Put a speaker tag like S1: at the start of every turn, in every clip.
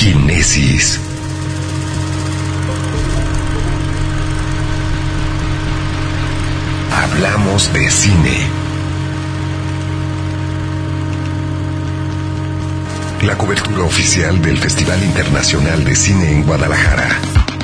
S1: Kinesis. Hablamos de cine. La cobertura oficial del Festival Internacional de Cine en Guadalajara.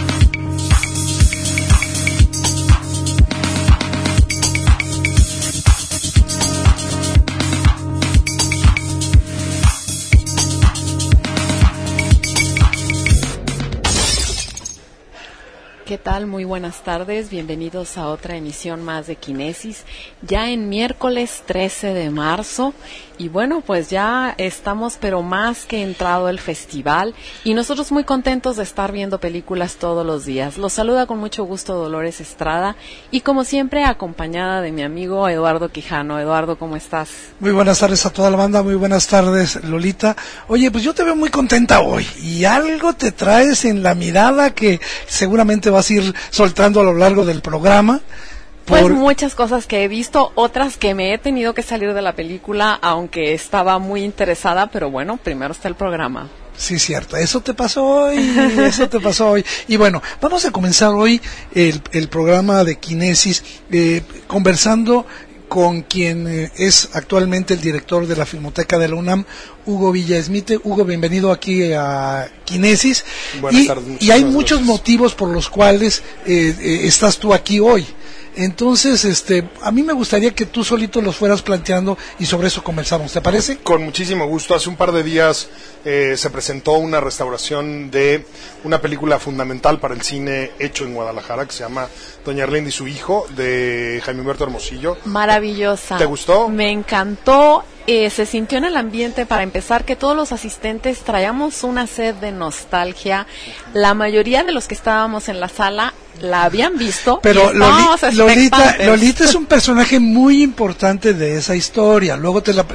S2: ¿Qué tal? Muy buenas tardes, bienvenidos a otra emisión más de Kinesis, ya en miércoles 13 de marzo, y bueno, pues ya estamos pero más que entrado el festival, y nosotros muy contentos de estar viendo películas todos los días. Los saluda con mucho gusto Dolores Estrada, y como siempre acompañada de mi amigo Eduardo Quijano. Eduardo, ¿cómo estás?
S3: Muy buenas tardes a toda la banda, muy buenas tardes Lolita. Oye, pues yo te veo muy contenta hoy, y algo te traes en la mirada que seguramente vas a ir soltando a lo largo del programa.
S2: Pues muchas cosas que he visto, otras que me he tenido que salir de la película, aunque estaba muy interesada, pero bueno, primero está el programa.
S3: Sí, cierto, eso te pasó hoy, Y bueno, vamos a comenzar hoy el programa de Kinesis conversando con quien es actualmente el director de la Filmoteca de la UNAM, Hugo Villaesmite. Hugo, bienvenido aquí a Kinesis.
S4: Buenas tardes.
S3: Y hay muchos motivos por los cuales estás tú aquí hoy. Entonces, a mí me gustaría que tú solito los fueras planteando y sobre eso conversamos, ¿te parece?
S4: Con muchísimo gusto. Hace un par de días se presentó una restauración de una película fundamental para el cine hecho en Guadalajara que se llama Doña Erlinda y su hijo, de Jaime Humberto Hermosillo.
S2: Maravillosa.
S4: ¿Te gustó?
S2: Me encantó. Se sintió en el ambiente, para empezar, que todos los asistentes traíamos una sed de nostalgia. La mayoría de los que estábamos en la sala la habían visto.
S3: Pero Lolita es un personaje muy importante de esa historia. Luego te la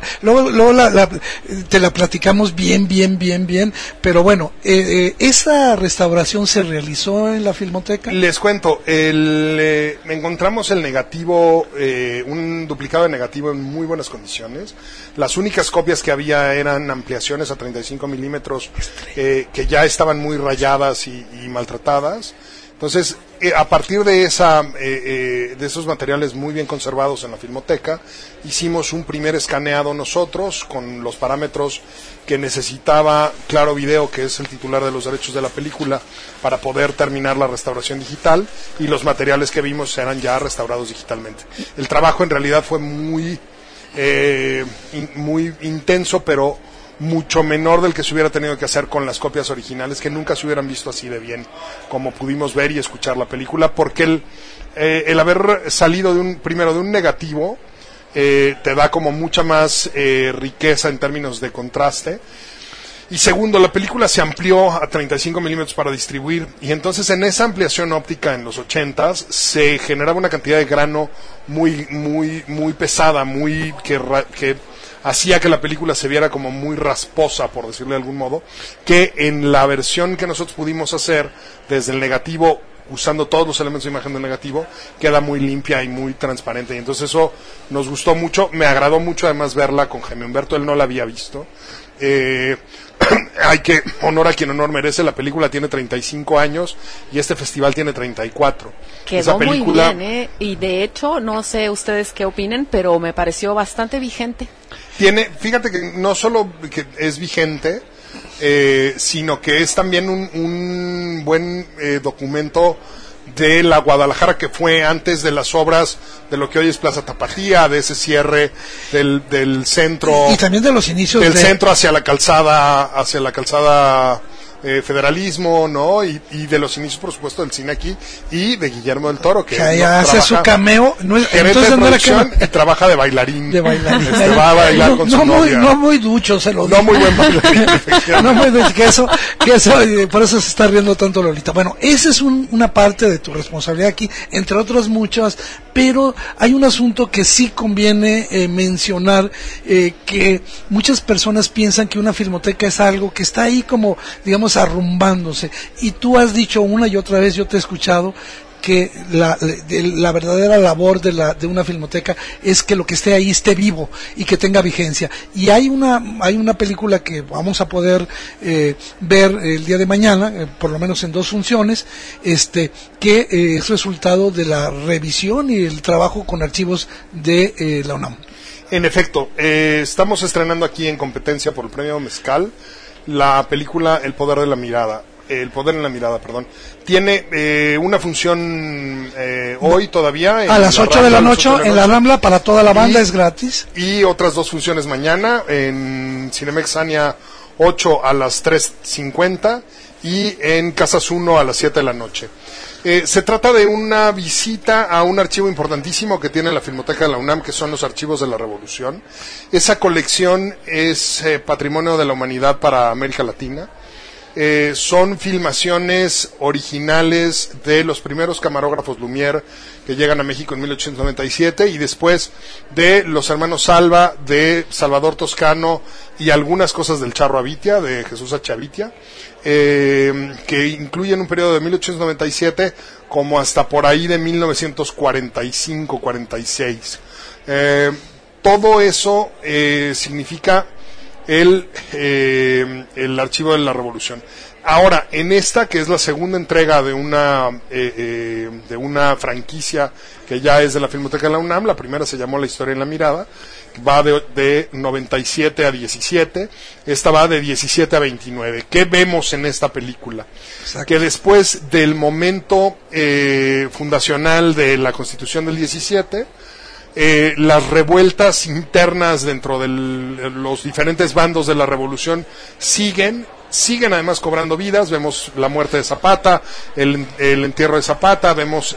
S3: platicamos bien. Pero bueno, esa restauración se realizó en la Filmoteca.
S4: Les cuento, encontramos el negativo, un duplicado de negativo en muy buenas condiciones. Las únicas copias que había eran ampliaciones a 35 milímetros que ya estaban muy rayadas y maltratadas. Entonces, a partir de esos materiales muy bien conservados en la Filmoteca, hicimos un primer escaneado nosotros con los parámetros que necesitaba Claro Video, que es el titular de los derechos de la película, para poder terminar la restauración digital, y los materiales que vimos eran ya restaurados digitalmente. El trabajo en realidad fue muy intenso, pero mucho menor del que se hubiera tenido que hacer con las copias originales, que nunca se hubieran visto así de bien como pudimos ver y escuchar la película, porque el haber salido primero de un negativo te da como mucha más riqueza en términos de contraste, y segundo, la película se amplió a 35 milímetros para distribuir, y entonces en esa ampliación óptica en los 80s se generaba una cantidad de grano muy pesada, que hacía que la película se viera como muy rasposa, por decirlo de algún modo, que en la versión que nosotros pudimos hacer desde el negativo, usando todos los elementos de imagen del negativo, queda muy limpia y muy transparente, y entonces eso nos gustó mucho. Me agradó mucho además verla con Jaime Humberto, él no la había visto. Hay que, honor a quien honor merece, la película tiene 35 años y este festival tiene 34.
S2: Quedó esa película muy bien, y de hecho, no sé ustedes qué opinen, pero me pareció bastante vigente.
S4: Fíjate que no solo que es vigente, sino que es también un buen documento de la Guadalajara que fue antes de las obras de lo que hoy es Plaza Tapatía, de ese cierre del centro,
S3: y también de los inicios
S4: del centro hacia la calzada Federalismo, ¿no? Y de los inicios, por supuesto, del cine aquí, y de Guillermo del Toro, que
S3: hace su cameo,
S4: entonces de producción, y trabaja de bailarín. Va a bailar con su novia.
S3: No muy ducho, se lo digo.
S4: No muy buen bailarín,
S3: no muy ducho, que eso, por eso se está riendo tanto Lolita. Bueno, esa es una parte de tu responsabilidad aquí, entre otras muchas, pero hay un asunto que sí conviene mencionar, que muchas personas piensan que una filmoteca es algo que está ahí como, digamos, arrumbándose, y tú has dicho una y otra vez, yo te he escuchado, que la verdadera labor de una filmoteca es que lo que esté ahí esté vivo y que tenga vigencia. Y hay una película que vamos a poder ver el día de mañana, por lo menos en 2 funciones, que es resultado de la revisión y el trabajo con archivos de la UNAM.
S4: En efecto, estamos estrenando aquí en competencia por el premio Mezcal la película El poder en la mirada, perdón. Tiene una función hoy todavía
S3: a las 8 de la noche en la Rambla para toda la banda, es gratis.
S4: Y otras 2 funciones mañana en Cinemex Ania 8 a las 3:50 y en Casas 1 a las 7 de la noche. Se trata de una visita a un archivo importantísimo que tiene la Filmoteca de la UNAM, que son los archivos de la Revolución. Esa colección es patrimonio de la humanidad para América Latina. Son filmaciones originales de los primeros camarógrafos Lumière que llegan a México en 1897 y después de los hermanos Salva, de Salvador Toscano y algunas cosas del Charro Avitia, de Jesús H. Avitia, que incluyen un periodo de 1897 como hasta por ahí de 1945-46. Todo eso significa el archivo de la Revolución. Ahora, en esta, que es la segunda entrega de una franquicia que ya es de la Filmoteca de la UNAM, la primera se llamó La historia en la mirada, va de 97 a 17, esta va de 17 a 29. ¿Qué vemos en esta película? Exacto. Que después del momento fundacional de la Constitución del 17, las revueltas internas dentro de los diferentes bandos de la revolución siguen además cobrando vidas. Vemos la muerte de Zapata, el entierro de Zapata, vemos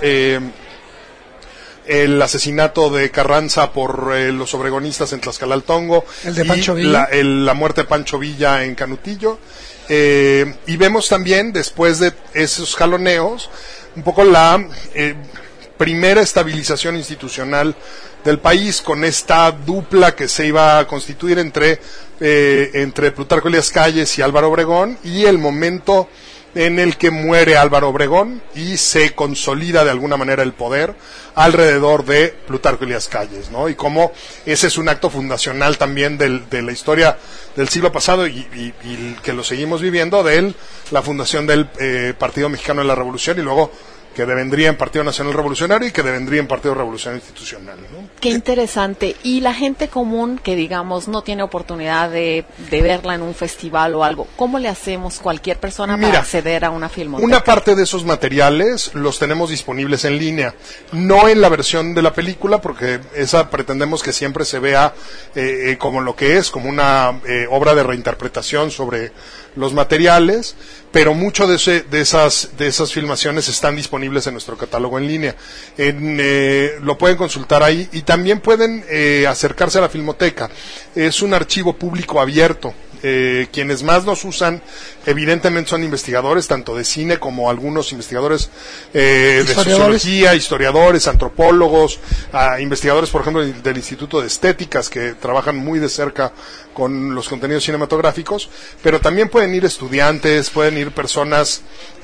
S4: el asesinato de Carranza por los obregonistas en Tlaxcalaltongo,
S3: el de Pancho Villa,
S4: la muerte de Pancho Villa en Canutillo, y vemos también, después de esos jaloneos, un poco la primera estabilización institucional del país, con esta dupla que se iba a constituir entre Plutarco Elías Calles y Álvaro Obregón, y el momento en el que muere Álvaro Obregón y se consolida de alguna manera el poder alrededor de Plutarco Elías Calles, ¿no? Y cómo ese es un acto fundacional también de la historia del siglo pasado y que lo seguimos viviendo, de la fundación del Partido Mexicano de la Revolución, y luego que devendría en Partido Nacional Revolucionario y que devendría en Partido Revolucionario Institucional, ¿no?
S2: Qué interesante. Y la gente común que, digamos, no tiene oportunidad de verla en un festival o algo, ¿cómo le hacemos cualquier persona para acceder a una filmoteca?
S4: Una parte de esos materiales los tenemos disponibles en línea, no en la versión de la película, porque esa pretendemos que siempre se vea como lo que es, como una obra de reinterpretación sobre los materiales, pero mucho de esas filmaciones están disponibles en nuestro catálogo en línea. Lo pueden consultar ahí y también pueden acercarse a la Filmoteca. Es un archivo público abierto. Quienes más nos usan evidentemente son investigadores, tanto de cine como algunos investigadores de sociología, historiadores, antropólogos, investigadores, por ejemplo, del Instituto de Estéticas, que trabajan muy de cerca con los contenidos cinematográficos, pero también pueden ir estudiantes, pueden ir personas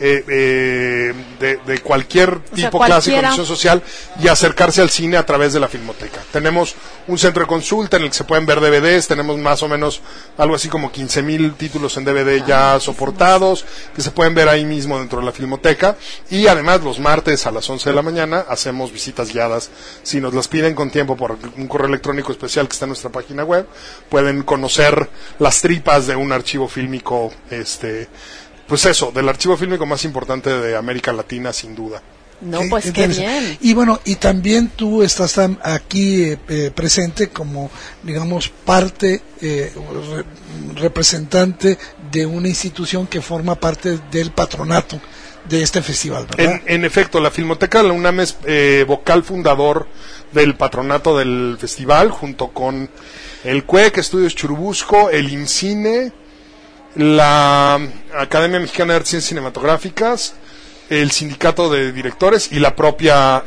S4: de cualquier tipo, clase y condición social, y acercarse al cine a través de la Filmoteca. Tenemos un centro de consulta en el que se pueden ver DVDs, tenemos más o menos algo así como 15,000 títulos en DVD ya soportados, que se pueden ver ahí mismo dentro de la Filmoteca, y además los martes a las 11 de la mañana hacemos visitas guiadas. Si nos las piden con tiempo por un correo electrónico especial que está en nuestra página web, pueden conocer las tripas de un archivo fílmico, pues eso, del archivo fílmico más importante de América Latina, sin duda.
S2: No, pues qué bien.
S3: Y bueno, y también tú estás aquí presente como, digamos, parte, representante de una institución que forma parte del patronato de este festival, ¿verdad?
S4: En efecto, la Filmoteca de la UNAM es vocal fundador del patronato del festival, junto con el CUEC, Estudios Churubusco, el IMCINE, la Academia Mexicana de Artes y Cinematográficas, el Sindicato de Directores y la propia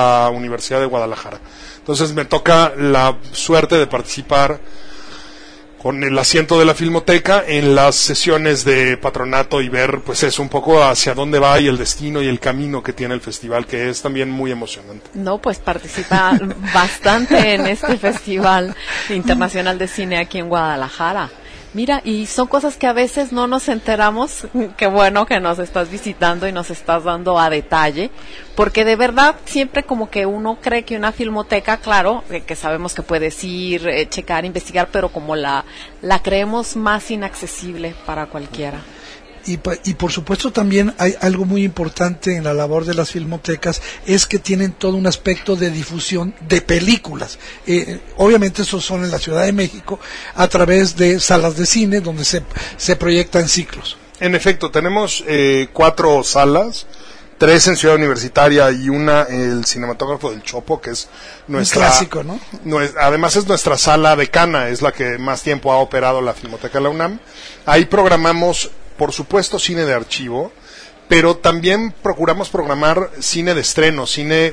S4: Universidad de Guadalajara. Entonces me toca la suerte de participar con el asiento de la Filmoteca en las sesiones de patronato y ver pues eso un poco hacia dónde va y el destino y el camino que tiene el festival, que es también muy emocionante.
S2: No, pues participa bastante en este Festival Internacional de Cine aquí en Guadalajara. Mira, y son cosas que a veces no nos enteramos. Qué bueno que nos estás visitando y nos estás dando a detalle, porque de verdad siempre como que uno cree que una filmoteca, claro, que sabemos que puedes ir, checar, investigar, pero como la creemos más inaccesible para cualquiera.
S3: Y por supuesto también hay algo muy importante en la labor de las filmotecas, es que tienen todo un aspecto de difusión de películas. Obviamente esos son en la Ciudad de México, a través de salas de cine donde se proyectan ciclos.
S4: En efecto, tenemos 4 salas, 3 en Ciudad Universitaria y una el Cinematógrafo del Chopo, que es nuestra...
S3: Un clásico, ¿no?
S4: Además es nuestra sala decana, es la que más tiempo ha operado la Filmoteca de la UNAM. Ahí programamos, por supuesto, cine de archivo, pero también procuramos programar cine de estreno, cine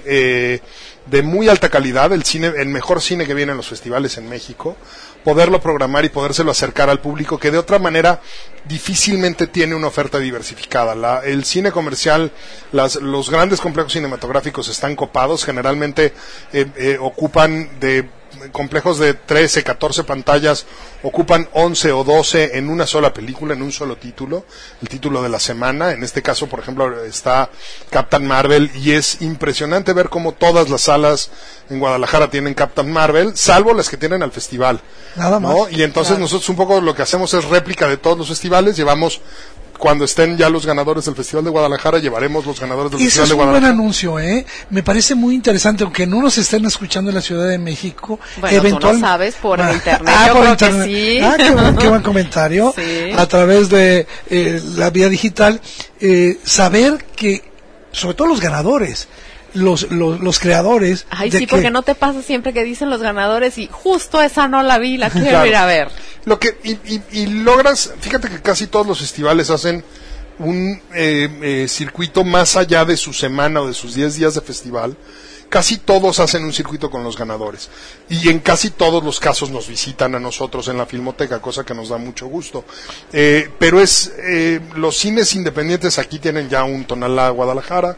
S4: de muy alta calidad, el mejor cine que viene en los festivales en México, poderlo programar y podérselo acercar al público que de otra manera difícilmente tiene una oferta diversificada. El cine comercial, los grandes complejos cinematográficos están copados, generalmente ocupan de complejos de 13, 14 pantallas, ocupan 11 o 12 en una sola película, en un solo título, el título de la semana. En este caso, por ejemplo, está Captain Marvel, y es impresionante ver cómo todas las salas en Guadalajara tienen Captain Marvel, salvo las que tienen al festival.
S3: Nada más.
S4: ¿No? Y entonces nosotros un poco lo que hacemos es réplica de todos los festivales, llevamos... Cuando estén ya los ganadores del Festival de Guadalajara, llevaremos los ganadores del Festival de Guadalajara.
S3: Eso es un buen anuncio, ¿eh? Me parece muy interesante, aunque no nos estén escuchando en la Ciudad de México.
S2: Bueno, tú no sabes, por internet, yo
S3: por
S2: creo
S3: internet.
S2: que sí.
S3: Qué buen comentario.
S2: Sí.
S3: A través de la vía digital, saber que, sobre todo los ganadores, los creadores...
S2: Ay, sí, porque no te pasa siempre que dicen los ganadores y justo esa no la vi, la quiero
S4: Claro.
S2: ir a ver.
S4: Lo que y logras, fíjate que casi todos los festivales hacen un circuito más allá de su semana o de sus 10 días de festival. Casi todos hacen un circuito con los ganadores, y en casi todos los casos nos visitan a nosotros en la Filmoteca, cosa que nos da mucho gusto. Pero los cines independientes aquí tienen ya un Tonalá Guadalajara.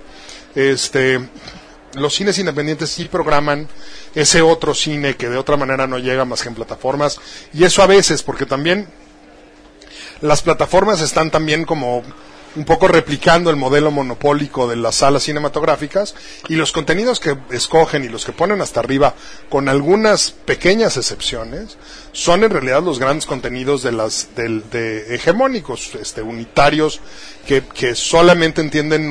S4: Los cines independientes sí programan ese otro cine que de otra manera no llega más que en plataformas, y eso a veces, porque también las plataformas están también como un poco replicando el modelo monopólico de las salas cinematográficas, y los contenidos que escogen y los que ponen hasta arriba, con algunas pequeñas excepciones, son en realidad los grandes contenidos de hegemónicos, unitarios, que solamente entienden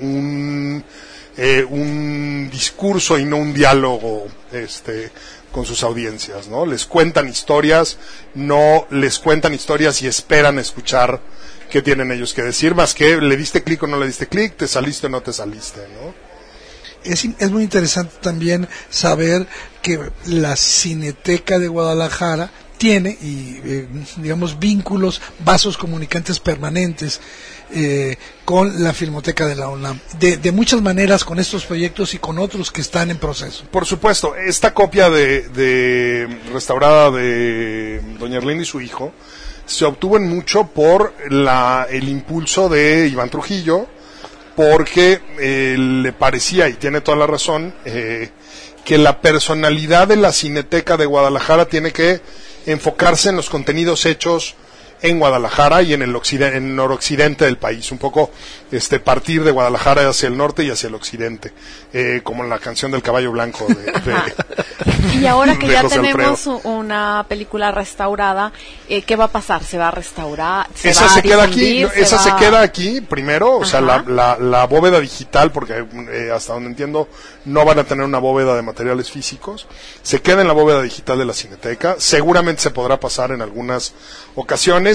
S4: un discurso y no un diálogo con sus audiencias, ¿no? Les cuentan historias y esperan escuchar qué tienen ellos que decir, más que le diste clic o no le diste clic, te saliste o no te saliste, ¿no?
S3: Es muy interesante también saber que la Cineteca de Guadalajara tiene digamos vínculos, vasos comunicantes permanentes con la Filmoteca de la UNAM, de muchas maneras, con estos proyectos y con otros que están en proceso.
S4: Por supuesto, esta copia de restaurada de Doña Erlinda y su hijo se obtuvo en mucho por el impulso de Iván Trujillo, porque le parecía, y tiene toda la razón, que la personalidad de la Cineteca de Guadalajara tiene que enfocarse en los contenidos hechos en Guadalajara y en el noroccidente del país, un poco partir de Guadalajara hacia el norte y hacia el occidente, como en la canción del Caballo Blanco
S2: y ahora que ya
S4: José
S2: tenemos
S4: Alfredo.
S2: Una película restaurada, ¿qué va a pasar? ¿Se va a restaurar?
S4: Esa se queda aquí, se queda aquí primero, o sea, la bóveda digital, porque hasta donde entiendo no van a tener una bóveda de materiales físicos, se queda en la bóveda digital de la Cineteca. Seguramente se podrá pasar en algunas ocasiones.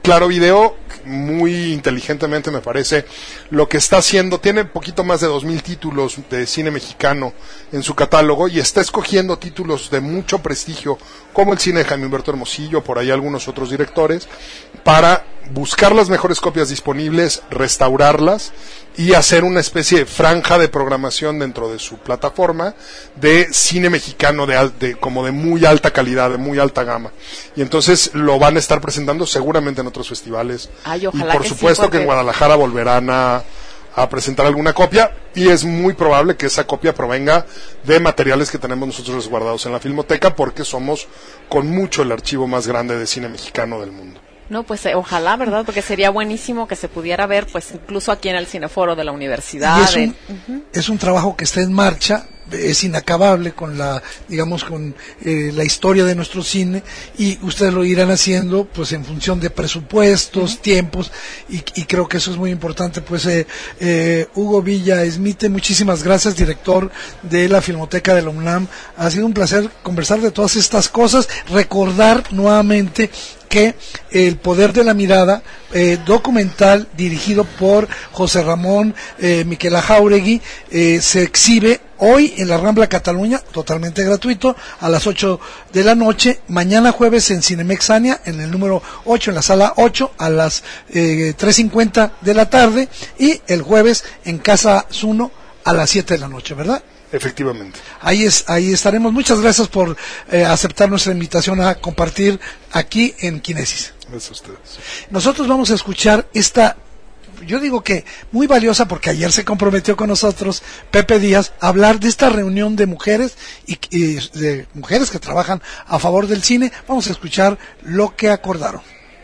S4: Claro Video, muy inteligentemente me parece, lo que está haciendo, tiene poquito más de 2,000 títulos de cine mexicano en su catálogo y está escogiendo títulos de mucho prestigio, como el cine de Jaime Humberto Hermosillo, por ahí algunos otros directores, para buscar las mejores copias disponibles, restaurarlas y hacer una especie de franja de programación dentro de su plataforma de cine mexicano como de muy alta calidad, de muy alta gama. Y entonces lo van a estar presentando seguramente en otros festivales.
S2: Ay,
S4: y
S2: ojalá
S4: por
S2: que
S4: supuesto
S2: sí, porque...
S4: que en Guadalajara volverán a presentar alguna copia, y es muy probable que esa copia provenga de materiales que tenemos nosotros resguardados en la Filmoteca, porque somos con mucho el archivo más grande de cine mexicano del mundo.
S2: No, pues ojalá, ¿verdad? Porque sería buenísimo que se pudiera ver, pues incluso aquí en el Cineforo de la universidad.
S3: Y es un trabajo que está en marcha, es inacabable con la historia de nuestro cine, y ustedes lo irán haciendo pues en función de presupuestos, tiempos, y creo que eso es muy importante. Pues Hugo Villa Esmite, muchísimas gracias, director de la Filmoteca de la UNAM. Ha sido un placer conversar de todas estas cosas, recordar nuevamente que El Poder de la Mirada, documental dirigido por José Ramón Miquela Jáuregui, se exhibe hoy en la Rambla Cataluña, totalmente gratuito, a las 8 de la noche, mañana jueves en Cinemexania, en el número 8, en la sala 8, a las 3:50 de la tarde, y el jueves en Casa Zuno a las 7 de la noche, ¿verdad?
S4: Efectivamente.
S3: Ahí estaremos. Muchas gracias por aceptar nuestra invitación a compartir aquí en Kinesis.
S4: Gracias a ustedes.
S3: Nosotros vamos a escuchar esta, yo digo que muy valiosa, porque ayer se comprometió con nosotros Pepe Díaz a hablar de esta reunión de mujeres y de mujeres que trabajan a favor del cine. Vamos a escuchar lo que acordaron.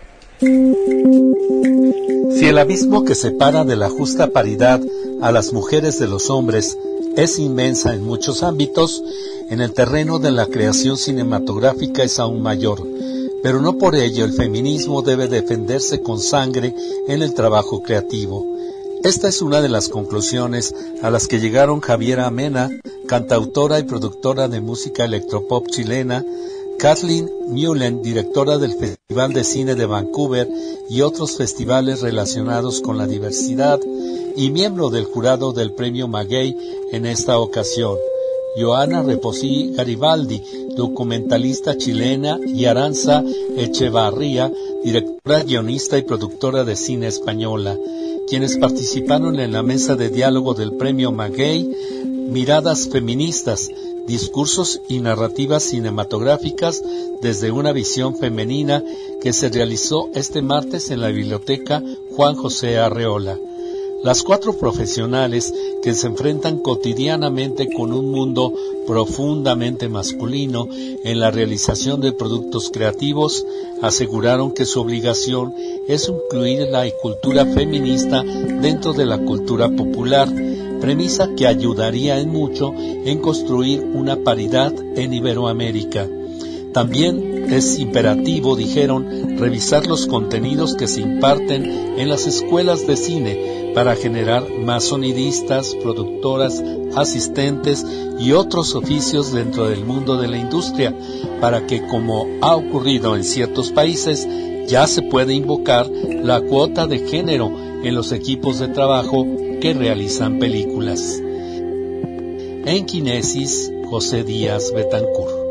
S5: Si el abismo que separa de la justa paridad a las mujeres de los hombres es inmensa en muchos ámbitos, en el terreno de la creación cinematográfica es aún mayor, pero no por ello el feminismo debe defenderse con sangre en el trabajo creativo. Esta es una de las conclusiones a las que llegaron Javiera Mena, cantautora y productora de música electropop chilena, Kathleen Mullen, directora del Festival de Cine de Vancouver y otros festivales relacionados con la diversidad, y miembro del jurado del Premio Maguey en esta ocasión, Joana Reposí Garibaldi, documentalista chilena, y Aranza Echevarría, directora, guionista y productora de cine española, quienes participaron en la mesa de diálogo del Premio Maguey, Miradas Feministas, discursos y narrativas cinematográficas desde una visión femenina, que se realizó este martes en la Biblioteca Juan José Arreola. Las 4 profesionales, que se enfrentan cotidianamente con un mundo profundamente masculino en la realización de productos creativos, aseguraron que su obligación es incluir la cultura feminista dentro de la cultura popular, premisa que ayudaría en mucho en construir una paridad en Iberoamérica. También es imperativo, dijeron, revisar los contenidos que se imparten en las escuelas de cine para generar más sonidistas, productoras, asistentes y otros oficios dentro del mundo de la industria, para que, como ha ocurrido en ciertos países, ya se puede invocar la cuota de género en los equipos de trabajo que realizan películas. En Kinesis, José Díaz Betancourt.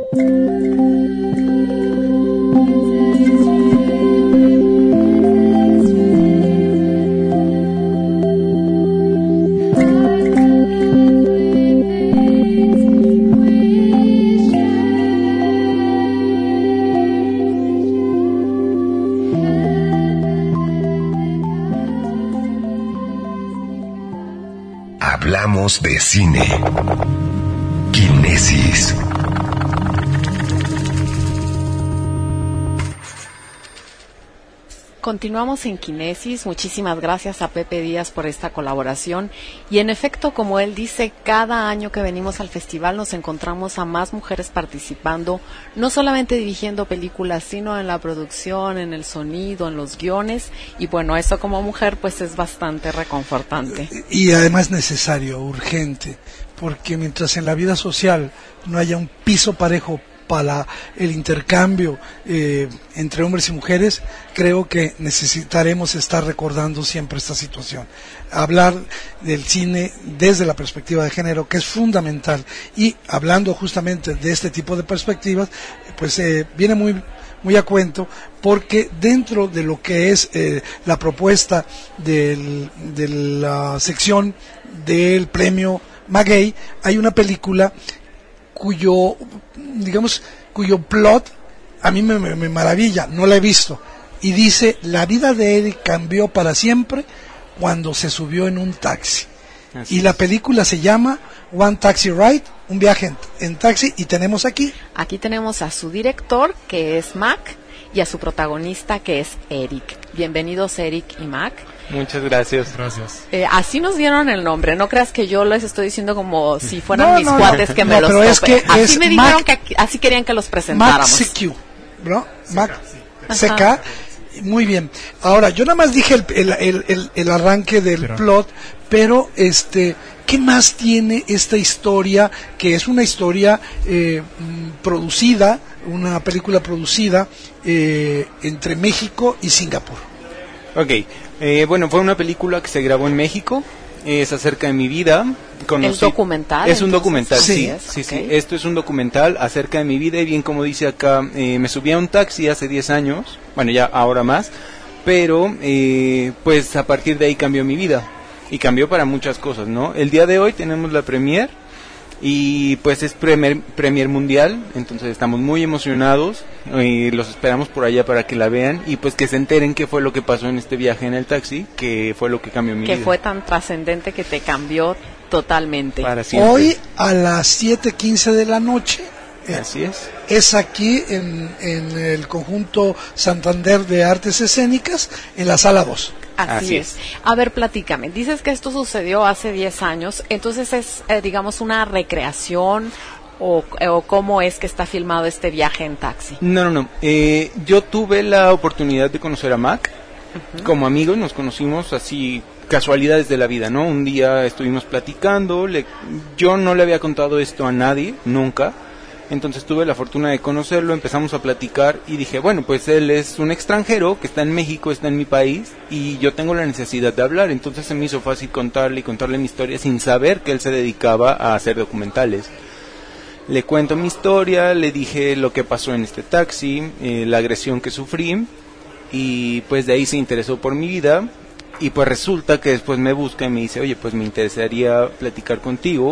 S1: Hablamos de cine. Kinesis.
S2: Continuamos en Kinesis. Muchísimas gracias a Pepe Díaz por esta colaboración. Y en efecto, como él dice, cada año que venimos al festival nos encontramos a más mujeres participando, no solamente dirigiendo películas, sino en la producción, en el sonido, en los guiones. Y bueno, eso como mujer pues es bastante reconfortante.
S3: Y además necesario, urgente, porque mientras en la vida social no haya un piso parejo para el intercambio entre hombres y mujeres, creo que necesitaremos estar recordando siempre esta situación. Hablar del cine desde la perspectiva de género, que es fundamental, y hablando justamente de este tipo de perspectivas, pues viene muy a cuento, porque dentro de lo que es la propuesta de la sección del premio Maguey, hay una película cuyo plot a mí me maravilla, no la he visto, y dice: la vida de Eric cambió para siempre cuando se subió en un taxi. Y la película se llama One Taxi Ride, un viaje en taxi, y tenemos aquí
S2: a su director, que es Mac, y a su protagonista, que es Eric. Bienvenidos, Eric y Mac.
S6: Muchas gracias.
S2: Así nos dieron el nombre, no creas que yo les estoy diciendo como si fueran mis cuates que me los
S3: pero es que
S2: así
S3: es
S2: me dijeron que así querían que los presentáramos.
S3: Mac CQ, ¿no? Mac CK. Muy bien. Ahora, yo nada más dije el arranque del plot, pero ¿qué más tiene esta historia, que es una historia producida, una película producida entre México y Singapur?
S6: Ok, bueno, fue una película que se grabó en México, es acerca de mi vida.
S2: ¿Es documental?
S6: Es un documental, sí.
S2: Okay.
S6: Esto es un documental acerca de mi vida, y bien como dice acá, me subí a un taxi hace 10 años, bueno, ya ahora más, pero pues a partir de ahí cambió mi vida, y cambió para muchas cosas, ¿no? El día de hoy tenemos la premier, y pues es premier mundial, entonces estamos muy emocionados, y los esperamos por allá para que la vean, y pues que se enteren qué fue lo que pasó en este viaje en el taxi, que fue lo que cambió mi vida.
S2: Que fue tan trascendente que te cambió totalmente.
S6: Para siempre.
S3: Hoy a las 7:15 de la noche.
S6: Así es.
S3: Es aquí en el conjunto Santander de Artes Escénicas, en la sala 2.
S2: Así es. A ver, platícame. Dices que esto sucedió hace 10 años, entonces es, digamos, una recreación, o cómo es que está filmado este viaje en taxi.
S6: No. Yo tuve la oportunidad de conocer a Mac. Como amigos nos conocimos así, casualidades de la vida, ¿no? Un día estuvimos platicando, yo no le había contado esto a nadie, nunca. Entonces tuve la fortuna de conocerlo, empezamos a platicar y dije, bueno, pues él es un extranjero que está en México, está en mi país, y yo tengo la necesidad de hablar. Entonces se me hizo fácil contarle mi historia sin saber que él se dedicaba a hacer documentales. Le cuento mi historia, le dije lo que pasó en este taxi, la agresión que sufrí, y pues de ahí se interesó por mi vida, y pues resulta que después me busca y me dice, oye, pues me interesaría platicar contigo.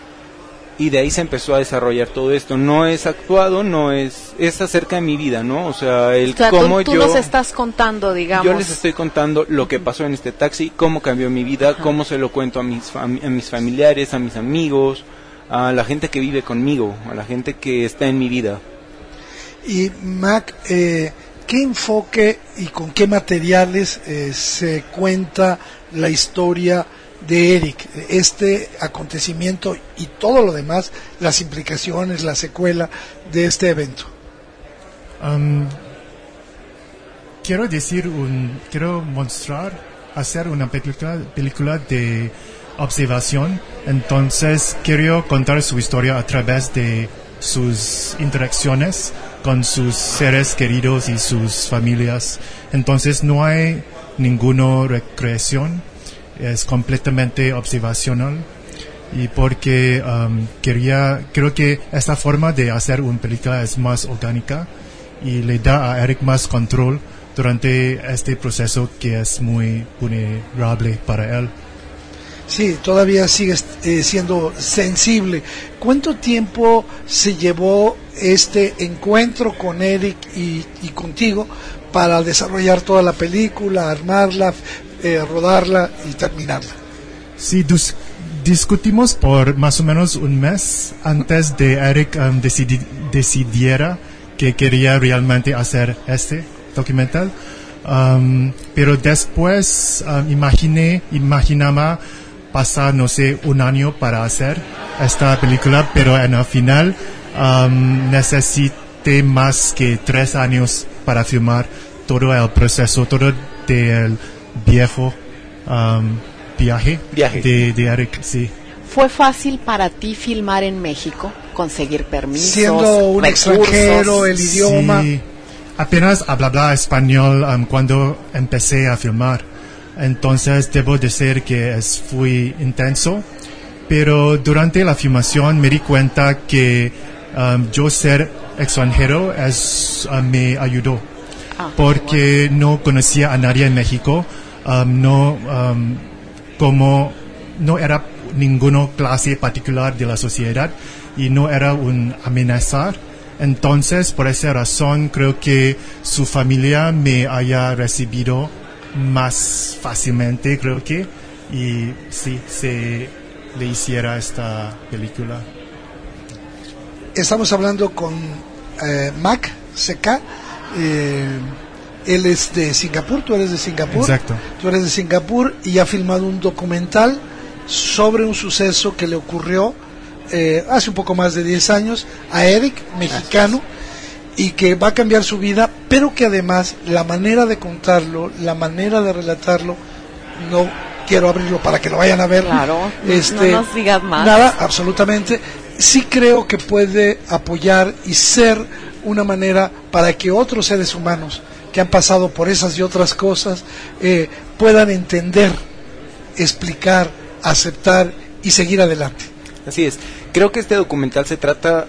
S6: Y de ahí se empezó a desarrollar todo esto. No es actuado, es acerca de mi vida, ¿no? O sea, cómo
S2: tú nos estás contando, digamos.
S6: Yo les estoy contando lo que pasó en este taxi, cómo cambió mi vida, cómo se lo cuento a mis familiares, a mis amigos, a la gente que vive conmigo, a la gente que está en mi vida.
S3: Y Mac, ¿qué enfoque y con qué materiales se cuenta la historia de Eric, este acontecimiento y todo lo demás, las implicaciones, la secuela de este evento?
S7: Quiero hacer una película de observación, entonces quiero contar su historia a través de sus interacciones con sus seres queridos y sus familias. Entonces no hay ninguna recreación, es completamente observacional, y porque creo que esta forma de hacer una película es más orgánica y le da a Eric más control durante este proceso que es muy vulnerable para él.
S3: Sí, todavía sigue siendo sensible. ¿Cuánto tiempo se llevó este encuentro con Eric y contigo para desarrollar toda la película, armarla, rodarla y terminarla?
S7: Sí, discutimos por más o menos un mes antes de Eric decidiera que quería realmente hacer este documental, pero después imaginaba pasar, no sé, un año para hacer esta película, pero en el final necesité más que 3 años para filmar todo el proceso, todo del viejo viaje de Eric, sí.
S2: ¿Fue fácil para ti filmar en México? conseguir permisos,
S3: siendo un
S2: recursos.
S3: extranjero, el idioma.
S7: Sí, apenas hablaba español cuando empecé a filmar. Entonces debo decir que fue intenso, pero durante la filmación me di cuenta que yo ser extranjero me ayudó, porque no conocía a nadie en México, como no era ninguna clase particular de la sociedad y no era un amenazar. Entonces, por esa razón, creo que su familia me haya recibido más fácilmente, creo que, y sí, se le hiciera esta película.
S3: Estamos hablando con Mac CK. Él es de Singapur, tú eres de Singapur.
S7: Exacto.
S3: Tú eres de Singapur y ha filmado un documental sobre un suceso que le ocurrió hace un poco más de 10 años a Eric, mexicano, y que va a cambiar su vida, pero que además la manera de contarlo, la manera de relatarlo, no quiero abrirlo para que lo vayan a ver.
S2: Claro, no nos digas más.
S3: Nada, absolutamente. Sí creo que puede apoyar y ser una manera para que otros seres humanos que han pasado por esas y otras cosas puedan entender, explicar, aceptar y seguir adelante.
S6: Así es. Creo que este documental se trata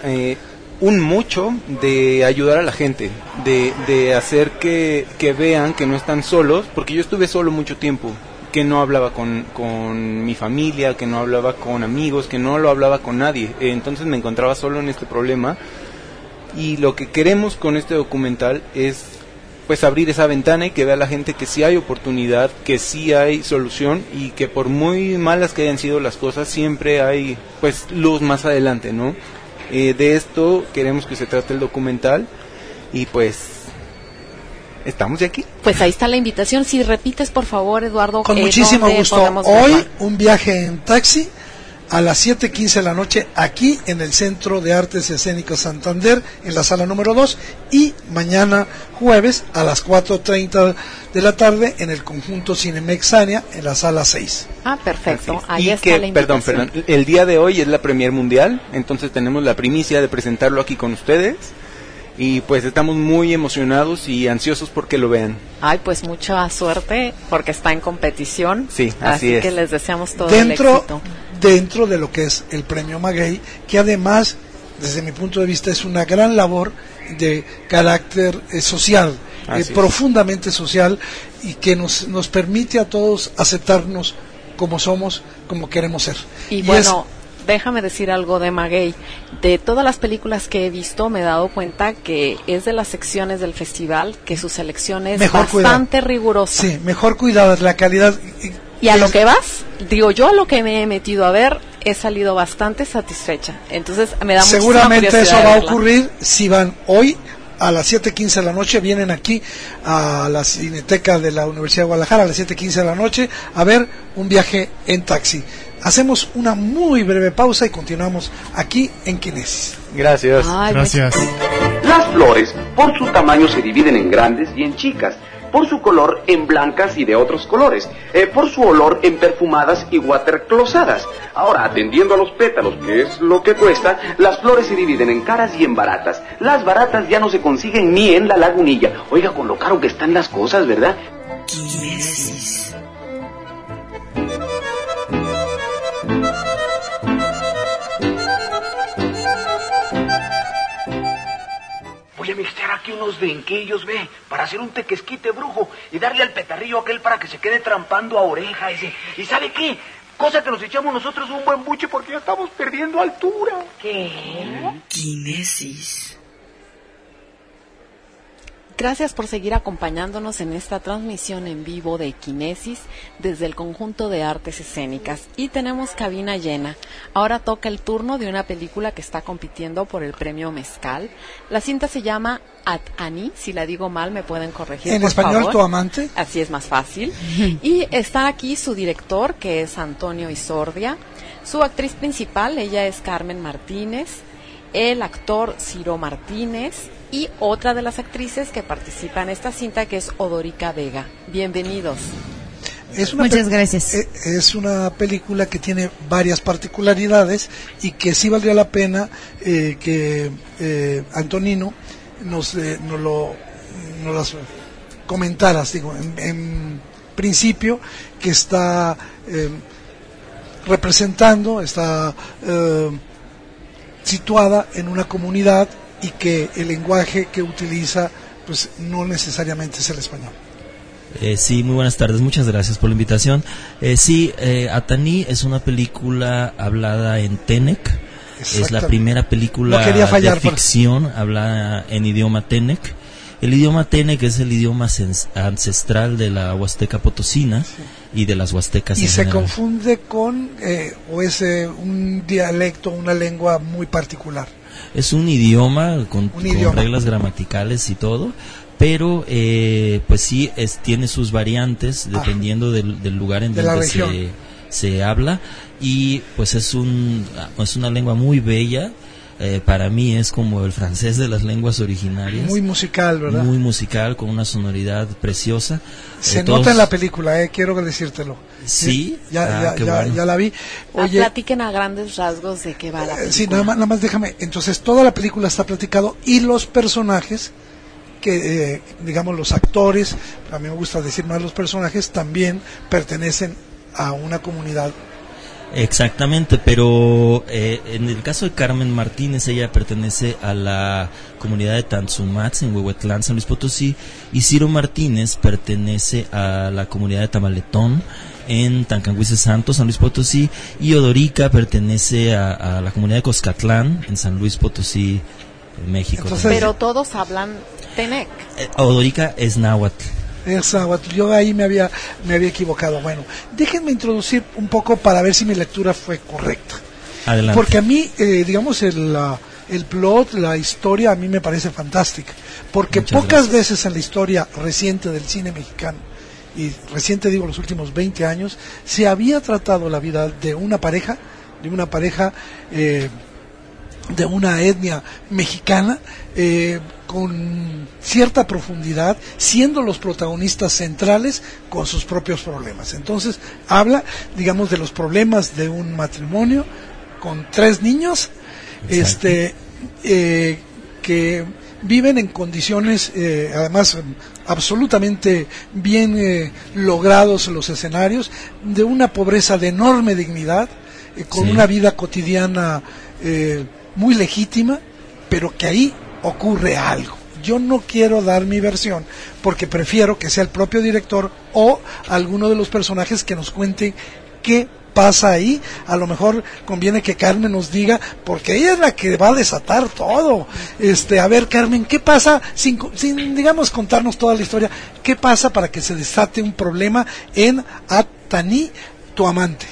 S6: mucho de ayudar a la gente, de hacer que vean que no están solos, porque yo estuve solo mucho tiempo, que no hablaba con mi familia, que no hablaba con amigos, que no lo hablaba con nadie. Entonces me encontraba solo en este problema, y lo que queremos con este documental es pues abrir esa ventana y que vea la gente que sí hay oportunidad, que sí hay solución, y que por muy malas que hayan sido las cosas, siempre hay pues luz más adelante, ¿no? De esto queremos que se trate el documental, y pues estamos de aquí.
S2: Pues ahí está la invitación. Si repites, por favor, Eduardo.
S3: Con muchísimo
S2: ¿dónde
S3: gusto.
S2: podemos
S3: Hoy
S2: verla?
S3: un viaje en taxi a las 7:15 de la noche aquí en el Centro de Artes Escénicas Santander, en la sala número 2, y mañana jueves a las 4:30 de la tarde en el conjunto Cinemexania en la sala 6.
S2: Ah, perfecto. Ahí
S6: y
S2: está
S6: que,
S2: la invitación.
S6: perdón, el día de hoy es la premier mundial, entonces tenemos la primicia de presentarlo aquí con ustedes, y pues estamos muy emocionados y ansiosos porque lo vean.
S2: Ay, pues mucha suerte porque está en competición.
S6: Sí, así es.
S2: Que les deseamos todo el éxito.
S3: Dentro de lo que es el premio Maguey, que además, desde mi punto de vista, es una gran labor de carácter social, profundamente social, y que nos permite a todos aceptarnos como somos, como queremos ser.
S2: Y bueno, déjame decir algo de Maguey. De todas las películas que he visto, me he dado cuenta que es de las secciones del festival que su selección es bastante rigurosa.
S3: Sí, mejor cuidada, la calidad.
S2: Y a lo que vas, digo, yo a lo que me he metido a ver, he salido bastante satisfecha. Entonces me da muchísima
S3: seguramente
S2: curiosidad
S3: eso va a
S2: verla.
S3: ocurrir si van hoy a las 7:15 de la noche, vienen aquí a la Cineteca de la Universidad de Guadalajara a las 7:15 de la noche a ver un viaje en taxi. Hacemos una muy breve pausa y continuamos aquí en Kinesis.
S6: Gracias.
S2: Ay,
S7: Gracias.
S8: Las flores, por su tamaño, se dividen en grandes y en chicas, por su color en blancas y de otros colores, por su olor en perfumadas y waterclosadas. Ahora, atendiendo a los pétalos, que es lo que cuesta, las flores se dividen en caras y en baratas. Las baratas ya no se consiguen ni en la Lagunilla. Oiga, con lo caro que están las cosas, ¿verdad?
S9: Kinesis.
S8: Voy a mixtear aquí unos denquillos, ve, para hacer un tequesquite brujo y darle al petarrillo aquel para que se quede trampando a oreja ese. ¿Y sabe qué? Cosa que nos echamos nosotros un buen buche porque ya estamos perdiendo altura.
S9: ¿Qué? Kinesis.
S2: Gracias por seguir acompañándonos en esta transmisión en vivo de Kinesis desde el conjunto de artes escénicas. Y tenemos cabina llena. Ahora toca el turno de una película que está compitiendo por el premio Mezcal. La cinta se llama At Annie. Si la digo mal me pueden corregir,
S3: En
S2: por
S3: español,
S2: favor.
S3: Tu amante.
S2: Así es más fácil. Y está aquí su director, que es Antonio Isordia. Su actriz principal, ella es Carmen Martínez. El actor Ciro Martínez. Y otra de las actrices que participa en esta cinta, que es Odorica Vega. Bienvenidos.
S10: Muchas gracias.
S3: Es una película que tiene varias particularidades y que sí valdría la pena que Antonino nos las comentaras. Digo, en principio, que está representando, está situada en una comunidad y que el lenguaje que utiliza pues no necesariamente es el español.
S11: Sí, muy buenas tardes, muchas gracias por la invitación. Ataní es una película hablada en Tenec, es la primera película de ficción hablada en idioma Tenec. El idioma Tenec es el idioma ancestral de la Huasteca Potosina, sí, y de las huastecas.
S3: Y se general confunde con, o es un dialecto, una lengua muy particular.
S11: Es un idioma con reglas gramaticales y todo, pero pues sí, tiene sus variantes dependiendo del lugar en donde se habla, y pues es una lengua muy bella. Para mí es como el francés de las lenguas originarias.
S3: Muy musical, ¿verdad?
S11: Muy musical, con una sonoridad preciosa.
S3: Se nota en la película, quiero decírtelo.
S11: Sí,
S3: ya la vi.
S2: Oye, platiquen a grandes rasgos de qué va la película.
S3: Sí, nada más déjame. Entonces, toda la película está platicado y los personajes, que digamos los actores, a mí me gusta decir más los personajes, también pertenecen a una comunidad.
S11: Exactamente, pero en el caso de Carmen Martínez, ella pertenece a la comunidad de Tanzumats en Huehuetlán, San Luis Potosí, y Ciro Martínez pertenece a la comunidad de Tamaletón en Tancanguise Santo, San Luis Potosí, y Odorica pertenece a la comunidad de Coscatlán en San Luis Potosí, México.
S2: Entonces, pero todos hablan Tenec.
S11: Odorica es náhuatl.
S3: Yo ahí me había equivocado. Bueno, déjenme introducir un poco para ver si mi lectura fue correcta.
S11: Adelante.
S3: Porque a mí, digamos, el plot, la historia, a mí me parece fantástica. Porque
S11: muchas
S3: pocas
S11: gracias.
S3: veces en la historia reciente del cine mexicano, y reciente digo los últimos 20 años, se había tratado la vida de una pareja de una etnia mexicana, con cierta profundidad, siendo los protagonistas centrales con sus propios problemas. Entonces habla, digamos, de los problemas de un matrimonio con 3 niños, que viven en condiciones, además absolutamente bien logrados los escenarios, de una pobreza de enorme dignidad, con una vida cotidiana muy legítima, pero que ahí ocurre algo. Yo no quiero dar mi versión porque prefiero que sea el propio director o alguno de los personajes que nos cuente qué pasa ahí. A lo mejor conviene que Carmen nos diga, porque ella es la que va a desatar todo. A ver, Carmen, ¿qué pasa sin digamos contarnos toda la historia? ¿Qué pasa para que se desate un problema en Ataní, tu amante?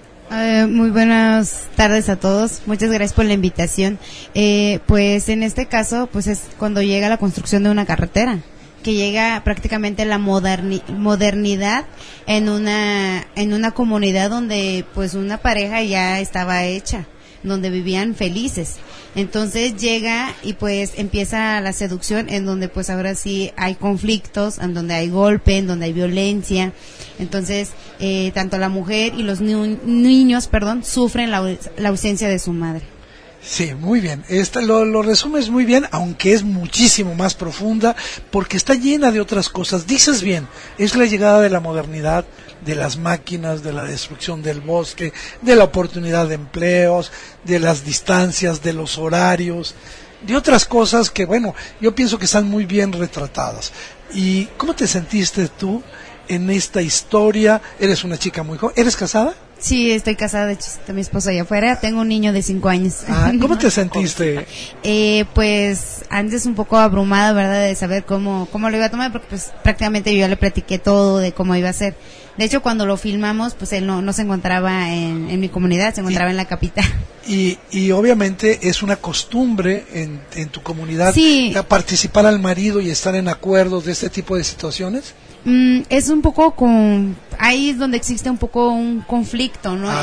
S10: Muy buenas tardes a todos, muchas gracias por la invitación. Pues en este caso, pues es cuando llega la construcción de una carretera, que llega prácticamente la modernidad en una comunidad donde pues una pareja ya estaba hecha, donde vivían felices. Entonces llega y pues empieza la seducción, en donde pues ahora sí hay conflictos, en donde hay golpe, en donde hay violencia. Entonces tanto la mujer y los niños sufren la ausencia de su madre.
S3: Sí, muy bien. Lo resumes muy bien, aunque es muchísimo más profunda, porque está llena de otras cosas. Dices bien, es la llegada de la modernidad, de las máquinas, de la destrucción del bosque, de la oportunidad de empleos, de las distancias, de los horarios, de otras cosas que, bueno, yo pienso que están muy bien retratadas. ¿Y cómo te sentiste tú en esta historia? Eres una chica muy joven. ¿Eres casada?
S10: Sí, estoy casada, de hecho está mi esposo allá afuera, tengo un niño de 5 años.
S3: ¿Cómo te sentiste?
S10: Pues antes un poco abrumada, ¿verdad?, de saber cómo lo iba a tomar, porque pues prácticamente yo ya le platiqué todo de cómo iba a ser. De hecho, cuando lo filmamos, pues él no se encontraba en mi comunidad, se encontraba en la capital.
S3: Y obviamente es una costumbre en tu comunidad,
S10: sí,
S3: participar al marido y estar en acuerdos de este tipo de situaciones.
S10: Es un poco ahí es donde existe un poco un conflicto, ¿no?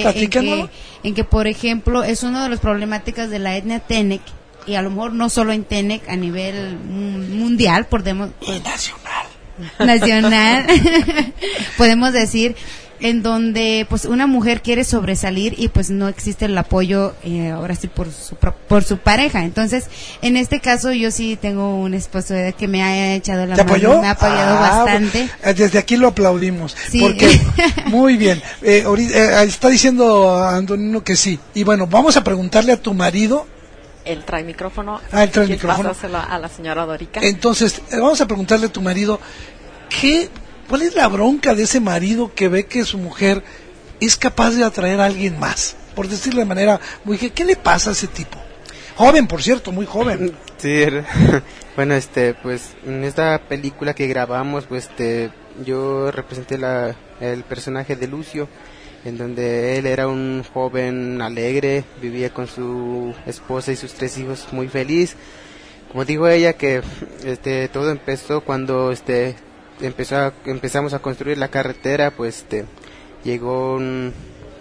S10: En que, por ejemplo, es una de las problemáticas de la etnia Tenec, y a lo mejor no solo en Tenec, a nivel mundial, y nacional, podemos decir, en donde pues una mujer quiere sobresalir y pues no existe el apoyo ahora sí por su pareja. Entonces, en este caso yo sí tengo un esposo que me ha echado la mano, me ha apoyado bastante.
S3: Desde aquí lo aplaudimos,
S10: sí.
S3: Porque muy bien. Está diciendo Antonino que sí. Y bueno, vamos a preguntarle a tu marido.
S2: Él trae micrófono.
S3: Él trae el micrófono.
S2: Pásaselo a la señora Dorica.
S3: Entonces, vamos a preguntarle a tu marido ¿cuál es la bronca de ese marido que ve que su mujer es capaz de atraer a alguien más? Por decirlo de manera muy... ¿Qué le pasa a ese tipo? Joven, por cierto, muy joven.
S12: Sí, bueno, pues en esta película que grabamos, pues yo representé el personaje de Lucio, en donde él era un joven alegre, vivía con su esposa y sus 3 hijos muy feliz. Como dijo ella, que todo empezó cuando empezamos a construir la carretera, pues llegó un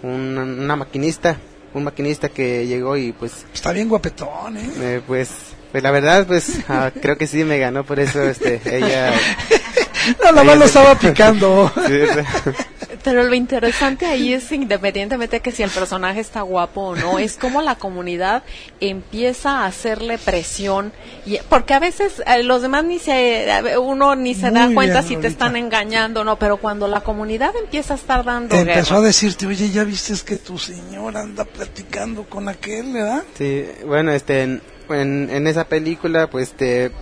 S12: maquinista que llegó y pues
S3: está bien guapetón,
S12: pues la verdad pues creo que sí me ganó, por eso ella
S3: nada más lo estaba picando.
S12: Sí.
S2: Pero lo interesante ahí es, independientemente de que si el personaje está guapo o no, es como la comunidad empieza a hacerle presión, porque a veces los demás uno ni se da cuenta si te están engañando o no, pero cuando la comunidad empieza a estar dando
S3: empezó a decirte, oye, ya viste que tu señor anda platicando con aquel, ¿verdad?
S12: Sí, bueno, en esa película, pues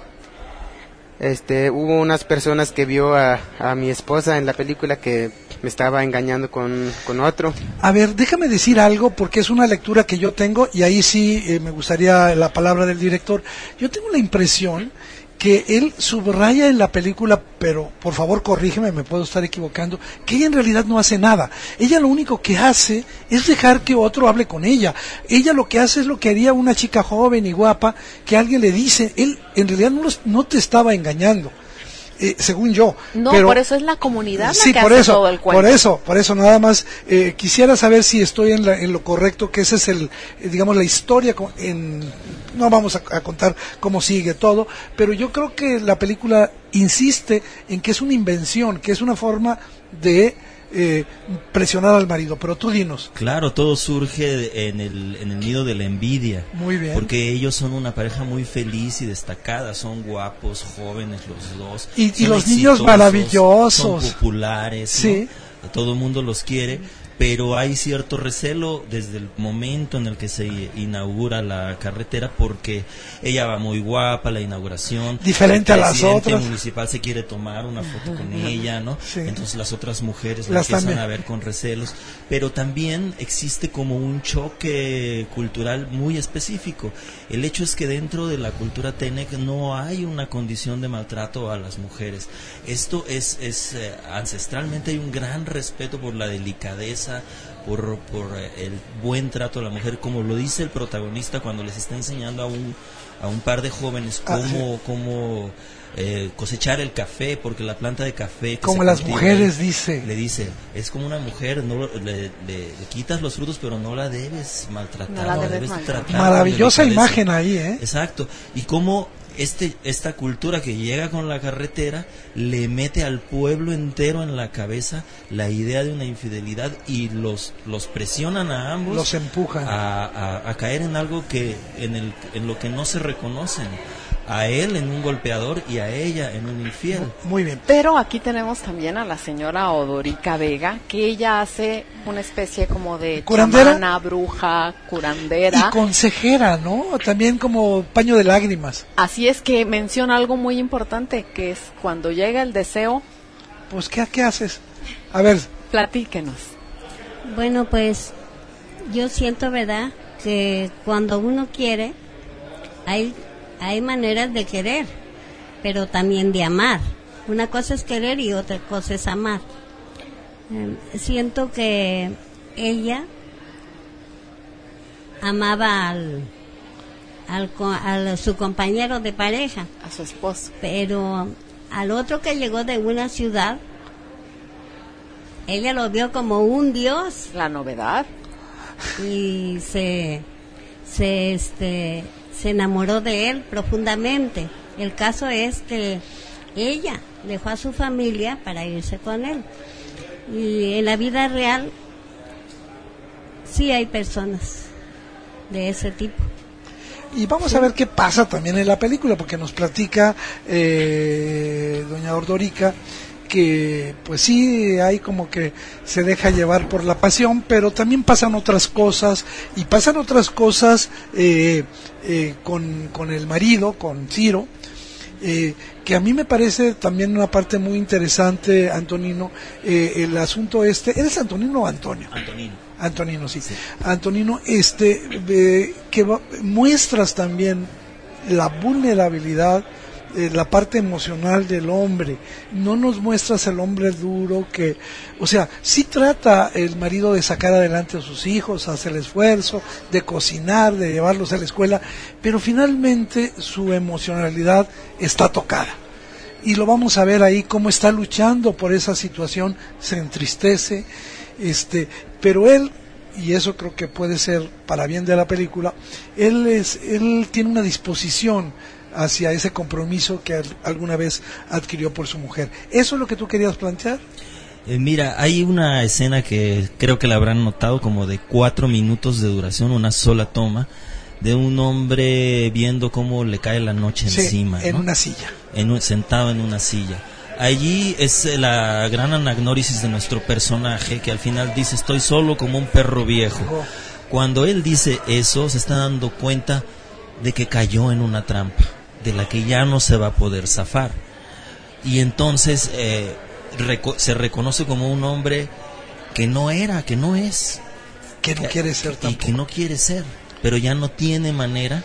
S12: hubo unas personas que vio a mi esposa en la película que me estaba engañando con otro.
S3: A ver, déjame decir algo, porque es una lectura que yo tengo, y ahí sí me gustaría la palabra del director. Yo tengo la impresión que él subraya en la película, pero por favor corrígeme, me puedo estar equivocando, que ella en realidad no hace nada. Ella lo único que hace es dejar que otro hable con ella. Ella lo que hace es lo que haría una chica joven y guapa, que alguien le dice, él en realidad no te estaba engañando. Según yo.
S2: No,
S3: pero,
S2: por eso es la comunidad
S3: sí,
S2: la que hace todo el cuento.
S3: Por eso nada más quisiera saber si estoy en lo correcto, que ese es digamos la historia no vamos a contar cómo sigue todo, pero yo creo que la película insiste en que es una invención, que es una forma de presionar al marido, pero tú dinos.
S11: Claro, todo surge en el nido de la envidia.
S3: Muy bien.
S11: Porque ellos son una pareja muy feliz y destacada, son guapos, jóvenes los dos.
S3: Y los niños maravillosos.
S11: Son populares,
S3: sí.
S11: ¿no? Todo el mundo los quiere, pero hay cierto recelo desde el momento en el que se inaugura la carretera, porque ella va muy guapa, la inauguración,
S3: diferente a las otras. El
S11: presidente municipal se quiere tomar una foto con ella, ¿no?
S3: Sí.
S11: Entonces las otras mujeres la empiezan
S3: también
S11: a ver con recelos, pero también existe como un choque cultural muy específico. El hecho es que dentro de la cultura Tenec no hay una condición de maltrato a las mujeres. Esto es ancestralmente hay un gran respeto por la delicadeza, por el buen trato a la mujer, como lo dice el protagonista cuando les está enseñando a un par de jóvenes cómo cosechar el café, porque la planta de café que
S3: como las mujeres le dice
S11: es como una mujer, no le quitas los frutos, pero no la debes maltratar,
S2: no la debes
S11: tratar.
S3: Maravillosa imagen ahí,
S11: exacto. Y cómo esta cultura que llega con la carretera le mete al pueblo entero en la cabeza la idea de una infidelidad, y los presionan a ambos,
S3: los empujan
S11: a caer en algo en lo que no se reconocen, a él en un golpeador y a ella en un infiel.
S3: Muy bien.
S2: Pero aquí tenemos también a la señora Odorica Vega, que ella hace una especie como de
S3: ¿curandera?
S2: Chamana, bruja, curandera.
S3: Y consejera, ¿no? También como paño de lágrimas.
S2: Así es, que menciona algo muy importante, que es cuando llega el deseo.
S3: Pues, ¿qué haces? A ver.
S2: Platíquenos.
S13: Bueno, pues, yo siento, ¿verdad?, que cuando uno quiere, hay maneras de querer, pero también de amar. Una cosa es querer y otra cosa es amar. Siento que ella amaba a su compañero de pareja,
S2: a su esposo,
S13: pero al otro que llegó de una ciudad, ella lo vio como un dios.
S2: La novedad.
S13: Y se enamoró de él profundamente. El caso es que ella dejó a su familia para irse con él. Y en la vida real sí hay personas de ese tipo.
S3: Y vamos a ver qué pasa también en la película, porque nos platica doña Ordorica que pues sí hay como que se deja llevar por la pasión, pero también pasan otras cosas, y pasan otras cosas con el marido, con Ciro, que a mí me parece también una parte muy interesante, Antonino, el asunto ¿eres Antonino o Antonio? Antonino, sí. Antonino, muestras también la vulnerabilidad, la parte emocional del hombre. No nos muestras el hombre duro que, o sea, sí trata el marido de sacar adelante a sus hijos, hace el esfuerzo de cocinar, de llevarlos a la escuela, pero finalmente su emocionalidad está tocada. Y lo vamos a ver ahí cómo está luchando por esa situación, se entristece, pero él, y eso creo que puede ser para bien de la película, él tiene una disposición hacia ese compromiso que alguna vez adquirió por su mujer. ¿Eso es lo que tú querías plantear?
S11: Mira, hay una escena que creo que la habrán notado, como de 4 minutos de duración, una sola toma, de un hombre viendo cómo le cae la noche encima,
S3: en
S11: ¿no?
S3: Una silla.
S11: Sentado en una silla. Allí es la gran anagnórisis de nuestro personaje, que al final dice: estoy solo como un perro viejo. Cuando él dice eso, se está dando cuenta de que cayó en una trampa, de la que ya no se va a poder zafar. Y entonces se reconoce como un hombre que no era, que no es,
S3: que no quiere ser tampoco.
S11: Y que no quiere ser, pero ya no tiene manera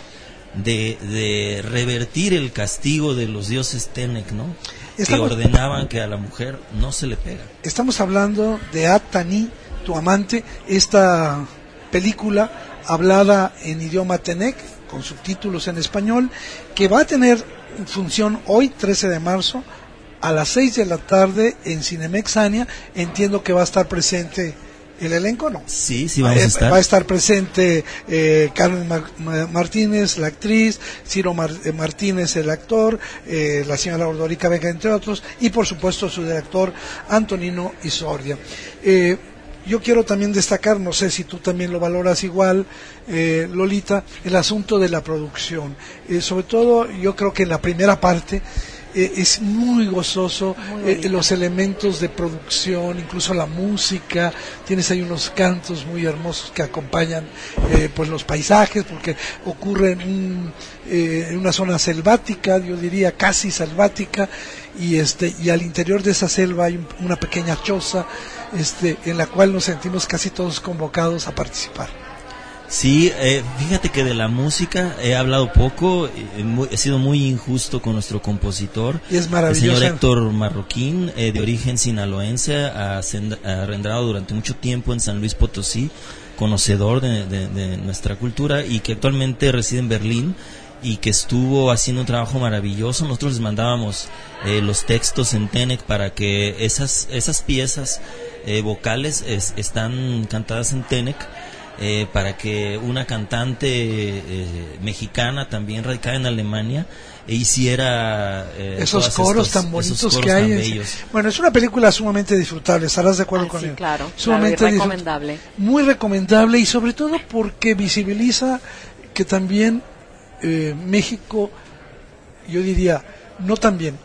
S11: de revertir el castigo de los dioses Tenec, ¿no? Que ordenaban que a la mujer no se le pega.
S3: Estamos hablando de At-Tani, tu amante, esta película hablada en idioma Tenec, con subtítulos en español, que va a tener función hoy, 13 de marzo, a las 6 de la tarde en Cinemex Ania. Entiendo que va a estar presente el elenco, ¿no?
S11: Sí, vamos a estar.
S3: Va a estar presente Carmen Martínez, la actriz, Ciro Martínez, el actor, la señora Ordorica Vega, entre otros, y por supuesto su director, Antonino Isordia. Yo quiero también destacar, no sé si tú también lo valoras igual, Lolita, el asunto de la producción. Sobre todo, yo creo que en la primera parte es muy gozoso, los elementos de producción, incluso la música. Tienes ahí unos cantos muy hermosos que acompañan pues los paisajes, porque ocurre en una zona selvática, yo diría casi selvática, y al interior de esa selva hay una pequeña choza en la cual nos sentimos casi todos convocados a participar.
S11: Sí, fíjate que de la música he hablado poco, he sido muy injusto con nuestro compositor,
S3: y es
S11: el señor Héctor Marroquín, de origen sinaloense, arrendado durante mucho tiempo en San Luis Potosí, conocedor de nuestra cultura, y que actualmente reside en Berlín, y que estuvo haciendo un trabajo maravilloso. Nosotros les mandábamos los textos en Tenec para que esas piezas vocales están cantadas en Tenec, para que una cantante mexicana también radicada en Alemania hiciera
S3: esos coros tan bonitos que hay. Bueno, es una película sumamente disfrutable, estarás de acuerdo con él.
S2: Claro,
S3: sumamente
S2: recomendable.
S3: Muy recomendable, y sobre todo porque visibiliza que también México, yo diría, no también,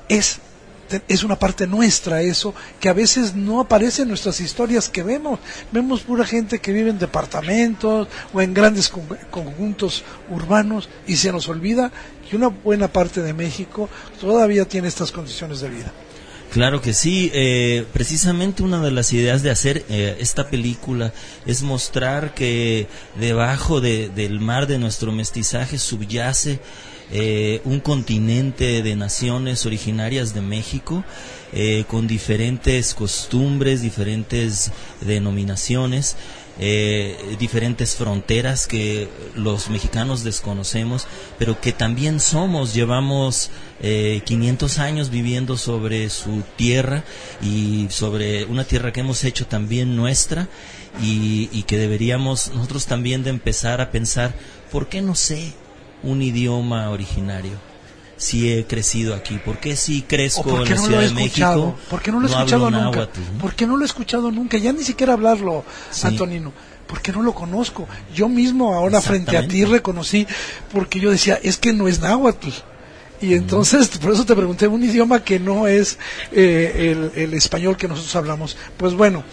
S3: es una parte nuestra, eso que a veces no aparece en nuestras historias que vemos pura gente que vive en departamentos o en grandes conjuntos urbanos, y se nos olvida que una buena parte de México todavía tiene estas condiciones de vida.
S11: Claro que sí, precisamente una de las ideas de hacer esta película es mostrar que debajo del mar de nuestro mestizaje subyace un continente de naciones originarias de México, con diferentes costumbres, diferentes denominaciones, diferentes fronteras que los mexicanos desconocemos, pero que también llevamos 500 años viviendo sobre su tierra, y sobre una tierra que hemos hecho también nuestra, y que deberíamos nosotros también de empezar a pensar, ¿por qué no sé un idioma originario? sí he crecido aquí? ¿Por qué si crezco en la
S3: no
S11: Ciudad de México?
S3: ¿Por qué no lo he escuchado nunca?
S11: náhuatl, ¿no?
S3: ¿Por qué no lo he escuchado nunca? Ya ni siquiera hablarlo,
S11: Sí.
S3: Antonino. Porque no lo conozco. Yo mismo ahora frente a ti reconocí, porque yo decía, es que no es náhuatl. Y entonces, por eso te pregunté, un idioma que no es el español que nosotros hablamos. Pues bueno,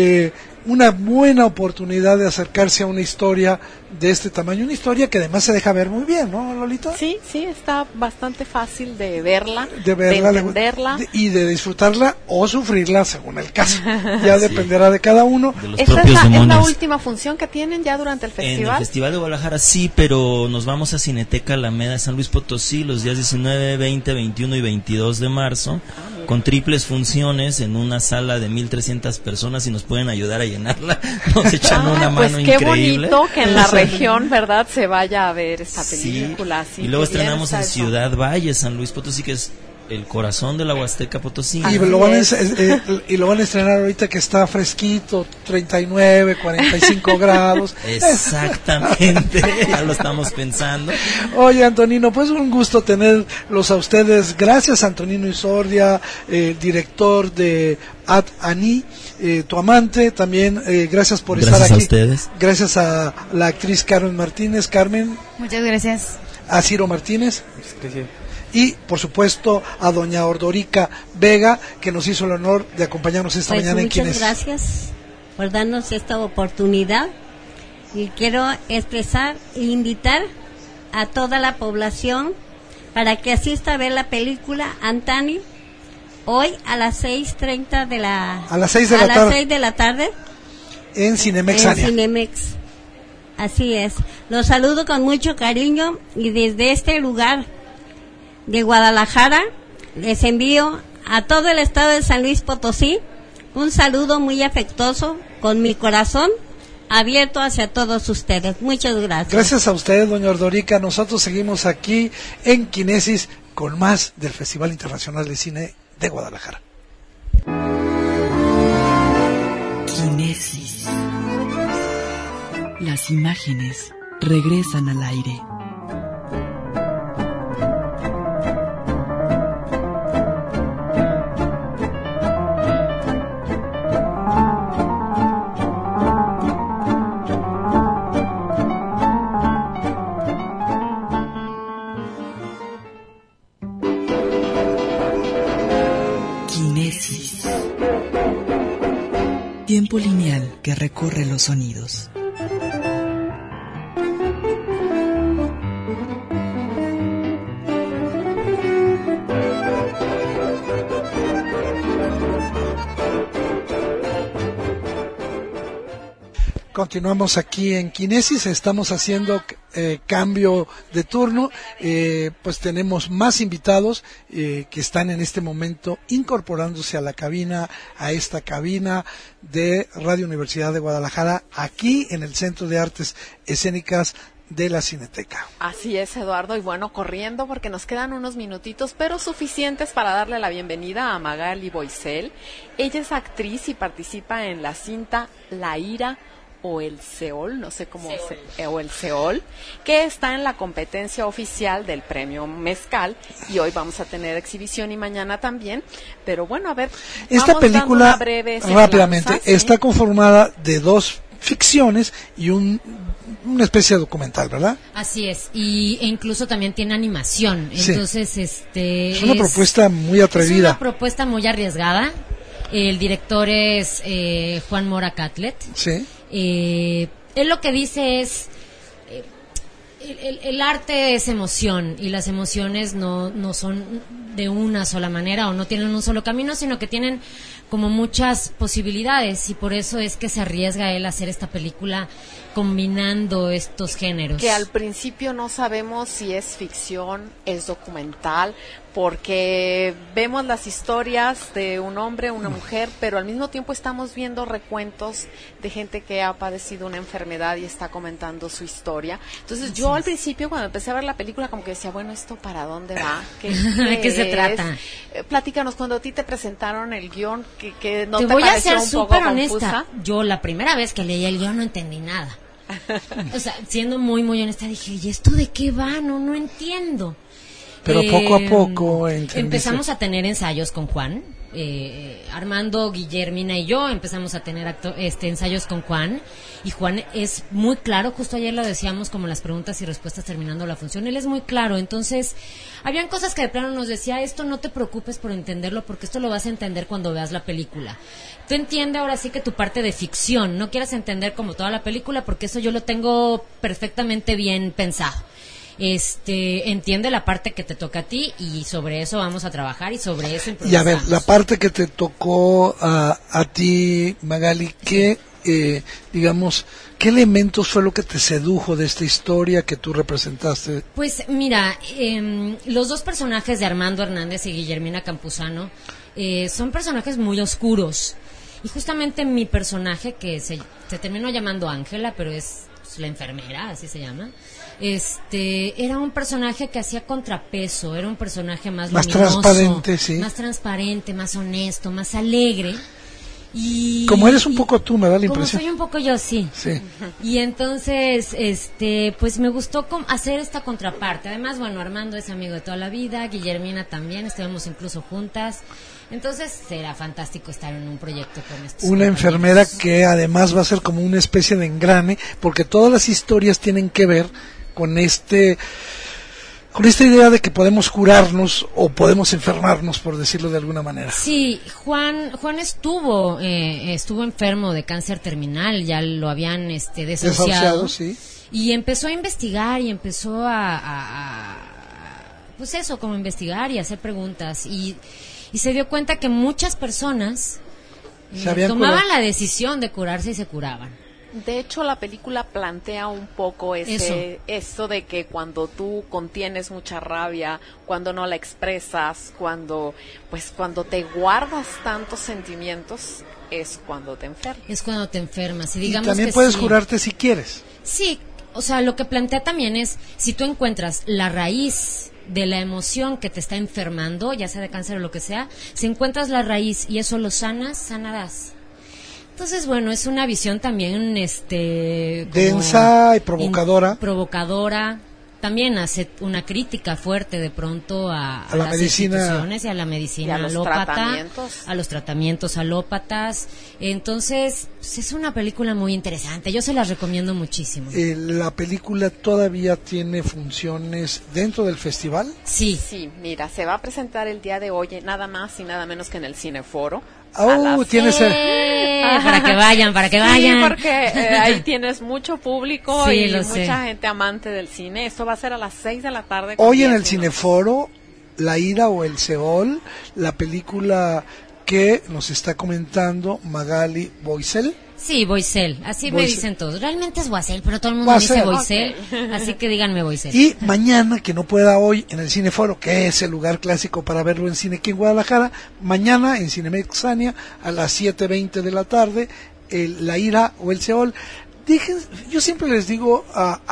S3: una buena oportunidad de acercarse a una historia de este tamaño, una historia que además se deja ver muy bien, ¿no, Lolita?
S2: Sí, está bastante fácil de verla,
S3: de
S2: entenderla
S3: y de disfrutarla o sufrirla según el caso. Ya dependerá de cada uno.
S11: De
S2: ¿Esta es la última función que tienen ya durante el festival?
S11: En el Festival de Guadalajara sí, pero nos vamos a Cineteca Alameda de San Luis Potosí los días 19, 20, 21 y 22 de marzo, con triples funciones en una sala de 1,300 personas, y nos pueden ayudar a llenarla. Nos echan una mano
S2: pues
S11: increíble.
S2: Qué bonito que en la región, ¿verdad?, se vaya a ver esta película.
S11: Sí. Y luego estrenamos en Ciudad Valle, San Luis Potosí, que es el corazón de la Huasteca Potosí.
S3: Y lo van a estrenar ahorita que está fresquito, 39, 45 grados.
S11: Exactamente, ya lo estamos pensando.
S3: Oye, Antonino, pues un gusto tenerlos a ustedes. Gracias, Antonino Isordia, director de Ad Ani, tu amante. También gracias por estar aquí.
S11: Gracias a ustedes.
S3: Gracias a la actriz Carmen Martínez. Carmen.
S10: Muchas gracias.
S3: A Ciro Martínez.
S12: Gracias.
S3: Y, por supuesto, a doña Ordorica Vega, que nos hizo el honor de acompañarnos esta mañana en Quienes.
S13: Muchas gracias por darnos esta oportunidad, y quiero expresar e invitar a toda la población para que asista a ver la película Antani hoy a las 6:30 de la...
S3: A las 6 de la tarde. En Cinemex.
S13: En Cinemex. Así es. Los saludo con mucho cariño, y desde este lugar de Guadalajara les envío a todo el estado de San Luis Potosí un saludo muy afectuoso, con mi corazón abierto hacia todos ustedes. Muchas gracias.
S3: Gracias a ustedes, doña Ordorica. Nosotros seguimos aquí en Quinesis con más del Festival Internacional de Cine de Guadalajara.
S9: Quinesis. Las imágenes regresan al aire. Tiempo lineal que recorre los sonidos.
S3: Continuamos aquí en Quinesis, estamos haciendo cambio de turno, pues tenemos más invitados que están en este momento incorporándose a la cabina, a esta cabina de Radio Universidad de Guadalajara, aquí en el Centro de Artes Escénicas de la Cineteca.
S2: Así es, Eduardo, y bueno, corriendo porque nos quedan unos minutitos, pero suficientes para darle la bienvenida a Magali Boisel. Ella es actriz y participa en la cinta La Ira o el Seol, no sé cómo o el Seol, que está en la competencia oficial del Premio Mezcal, y hoy vamos a tener exhibición y mañana también. Pero bueno, a ver,
S3: esta película rápidamente
S2: semblanza,
S3: está conformada de dos ficciones y una especie de documental, ¿verdad?
S14: Así es, e incluso también tiene animación. Entonces,
S3: es una propuesta muy atrevida.
S14: Es una propuesta muy arriesgada. El director es Juan Mora Catlet.
S3: Sí.
S14: Él lo que dice es el arte es emoción, y las emociones no son de una sola manera o no tienen un solo camino, sino que tienen como muchas posibilidades, y por eso es que se arriesga él a hacer esta película combinando estos géneros.
S2: Que al principio no sabemos si es ficción, es documental, porque vemos las historias de un hombre, una mujer, pero al mismo tiempo estamos viendo recuentos de gente que ha padecido una enfermedad y está comentando su historia. Entonces yo al principio, cuando empecé a ver la película, como que decía, bueno, ¿esto para dónde va?
S14: ¿De qué se trata?
S2: Platícanos, cuando a ti te presentaron el guión, que no te
S14: voy a ser
S2: un poco
S14: súper
S2: confusa.
S14: honesta. Yo la primera vez que leí el guión no entendí nada. O sea, siendo muy, muy honesta, dije, ¿y esto de qué va? No entiendo.
S3: Pero poco a poco
S14: empezamos a tener ensayos con Juan. Armando, Guillermina y yo empezamos a tener ensayos con Juan, y Juan es muy claro, justo ayer lo decíamos como las preguntas y respuestas terminando la función, él es muy claro. Entonces habían cosas que de plano nos decía, esto no te preocupes por entenderlo, porque esto lo vas a entender cuando veas la película. Tú entiende ahora sí que tu parte de ficción, no quieras entender como toda la película, porque eso yo lo tengo perfectamente bien pensado. Entiende la parte que te toca a ti, y sobre eso vamos a trabajar, y sobre eso improvisamos.
S3: Y a ver, la parte que te tocó a ti, Magali, ¿qué elementos fue lo que te sedujo de esta historia que tú representaste?
S14: Pues mira, los dos personajes de Armando Hernández y Guillermina Campuzano son personajes muy oscuros, y justamente mi personaje, que se terminó llamando Ángela, pero es la enfermera, así se llama, era un personaje que hacía contrapeso, era un personaje más luminoso,
S3: transparente, sí,
S14: más transparente, más honesto, más alegre. Y
S3: como eres un poco tú, me da la impresión.
S14: Como soy un poco yo, sí. Y entonces, pues me gustó hacer esta contraparte. Además, bueno, Armando es amigo de toda la vida, Guillermina también, estuvimos incluso juntas. Entonces será fantástico estar en un proyecto con estos.
S3: Una enfermera que además va a ser como una especie de engrane, porque todas las historias tienen que ver con esta idea de que podemos curarnos o podemos enfermarnos, por decirlo de alguna manera.
S14: Sí, Juan estuvo enfermo de cáncer terminal, ya lo habían desahuciado,
S3: sí.
S14: Y empezó a investigar y empezó pues eso, como investigar y hacer preguntas, y se dio cuenta que muchas personas tomaban la decisión de curarse y se curaban.
S2: De hecho, la película plantea un poco esto de que cuando tú contienes mucha rabia, cuando no la expresas, cuando te guardas tantos sentimientos, es cuando te enfermas.
S14: Es cuando te enfermas. Y
S3: digamos también que puedes curarte si quieres.
S14: Sí, o sea, lo que plantea también es, si tú encuentras la raíz de la emoción que te está enfermando, ya sea de cáncer o lo que sea, si encuentras la raíz y eso lo sanarás. Entonces, bueno, es una visión también
S3: densa y provocadora.
S14: Provocadora. También hace una crítica fuerte de pronto a
S3: la
S14: las
S3: medicina,
S14: instituciones y a la medicina alópata, a los tratamientos alópatas. Entonces, pues es una película muy interesante. Yo se las recomiendo muchísimo.
S3: ¿La película todavía tiene funciones dentro del festival?
S14: Sí.
S2: Sí, mira, se va a presentar el día de hoy nada más y nada menos que en el Cineforo.
S3: Tienes
S14: para que vayan.
S2: Sí, porque ahí tienes mucho público,
S14: sí,
S2: y mucha gente amante del cine. Esto va a ser a las 6 de la tarde.
S3: Hoy en el Cineforo, La Ira o el Seol, la película que nos está comentando Magali Boisel.
S14: Sí, Boisel, así me dicen todos. Realmente es Boisel, pero todo el mundo me dice Boisel, así que díganme Boisel.
S3: Y mañana, que no pueda hoy, en el Cineforo, que es el lugar clásico para verlo en cine aquí en Guadalajara, mañana en Cinemexania a las 7:20 de la tarde, La Ira o el Seol. Yo siempre les digo,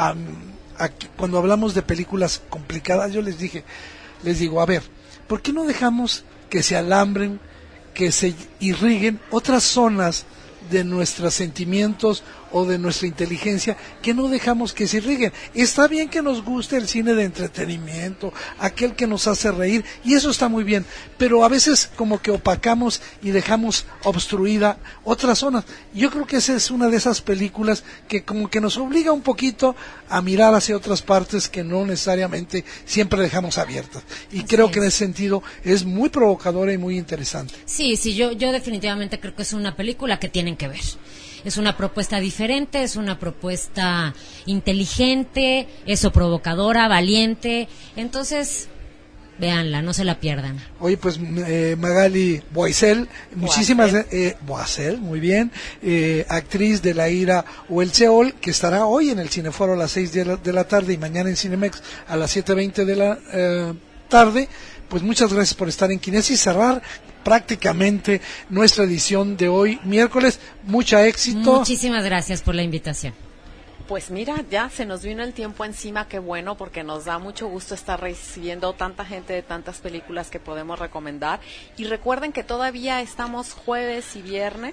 S3: cuando hablamos de películas complicadas, yo les digo, a ver, ¿por qué no dejamos que se alambren, que se irriguen otras zonas de nuestros sentimientos o de nuestra inteligencia, que no dejamos que se irriguen? Está bien que nos guste el cine de entretenimiento, aquel que nos hace reír, y eso está muy bien, pero a veces como que opacamos y dejamos obstruida otras zonas. Yo creo que esa es una de esas películas que como que nos obliga un poquito a mirar hacia otras partes que no necesariamente siempre dejamos abiertas, y creo que en ese sentido es muy provocadora y muy interesante.
S14: Sí, yo definitivamente creo que es una película que tienen que ver. Es una propuesta diferente, es una propuesta inteligente, eso, provocadora, valiente. Entonces, véanla, no se la pierdan.
S3: Oye, pues Magali Boisel, muchísimas Boisel, muy bien, actriz de La Ira o el Seol, que estará hoy en el Cineforo a las 6 de la tarde y mañana en Cinemex a las 7:20 de la tarde. Pues muchas gracias por estar en Kinesis, cerrar prácticamente nuestra edición de hoy, miércoles. Mucha éxito.
S14: Muchísimas gracias por la invitación.
S2: Pues mira, ya se nos vino el tiempo encima, qué bueno, porque nos da mucho gusto estar recibiendo tanta gente de tantas películas que podemos recomendar. Y recuerden que todavía estamos jueves y viernes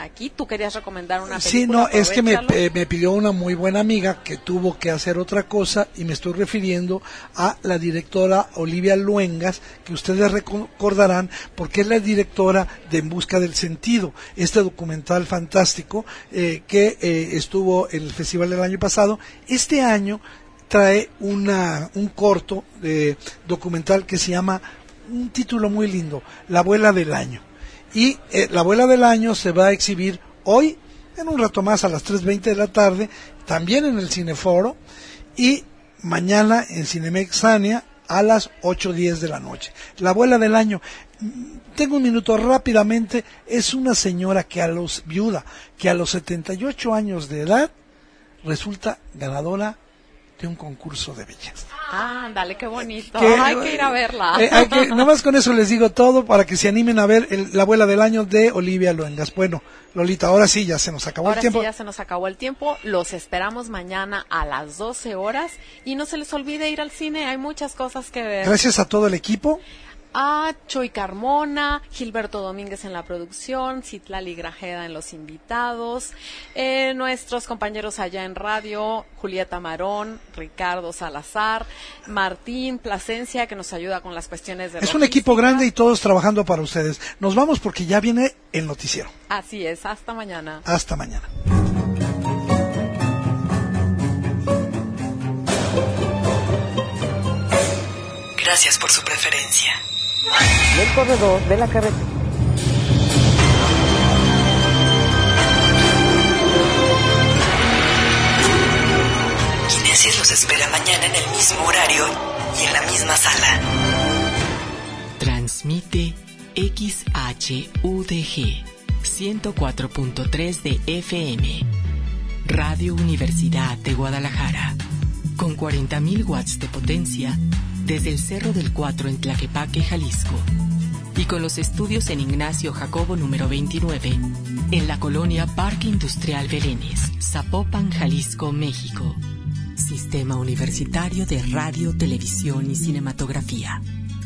S2: aquí. Tú querías recomendar una película.
S3: Sí, no, es que me
S2: Aprovéchalo.
S3: pidió una muy buena amiga que tuvo que hacer otra cosa y me estoy refiriendo a la directora Olivia Luengas, que ustedes recordarán porque es la directora de En Busca del Sentido, este documental fantástico que estuvo en el festival del año pasado. Este año trae un corto documental que se llama, un título muy lindo, La Abuela del Año. Y La Abuela del Año se va a exhibir hoy, en un rato más, a las 3:20 de la tarde, también en el Cineforo, y mañana en Cinemexania a las 8:10 de la noche. La Abuela del Año. Tengo un minuto rápidamente. Es una señora viuda, que a los 78 años de edad resulta ganadora de un concurso de belleza.
S2: Ándale, qué bonito. Hay que ir a verla.
S3: Nomás con eso les digo todo para que se animen a ver La Abuela del Año de Olivia Luengas. Bueno, Lolita, ahora sí ya se nos acabó el tiempo.
S2: Ahora sí ya se nos acabó el tiempo. Los esperamos mañana a las 12 horas y no se les olvide ir al cine. Hay muchas cosas que ver.
S3: Gracias a todo el equipo.
S2: A Choy Carmona, Gilberto Domínguez en la producción, Citlali Grajeda en los invitados, nuestros compañeros allá en radio, Julieta Marón, Ricardo Salazar, Martín Plasencia, que nos ayuda con las cuestiones de
S3: Es un equipo grande y todos trabajando para ustedes. Nos vamos porque ya viene el noticiero.
S2: Así es, hasta mañana.
S3: Hasta mañana.
S9: Gracias por su preferencia.
S15: Del corredor de la carretera.
S9: Kinesis los espera mañana en el mismo horario y en la misma sala.
S16: Transmite XHUDG 104.3 de FM. Radio Universidad de Guadalajara. Con 40.000 watts de potencia desde el Cerro del Cuatro en Tlaquepaque, Jalisco. Y con los estudios en Ignacio Jacobo número 29, en la colonia Parque Industrial Belénes, Zapopan, Jalisco, México. Sistema Universitario de Radio, Televisión y Cinematografía.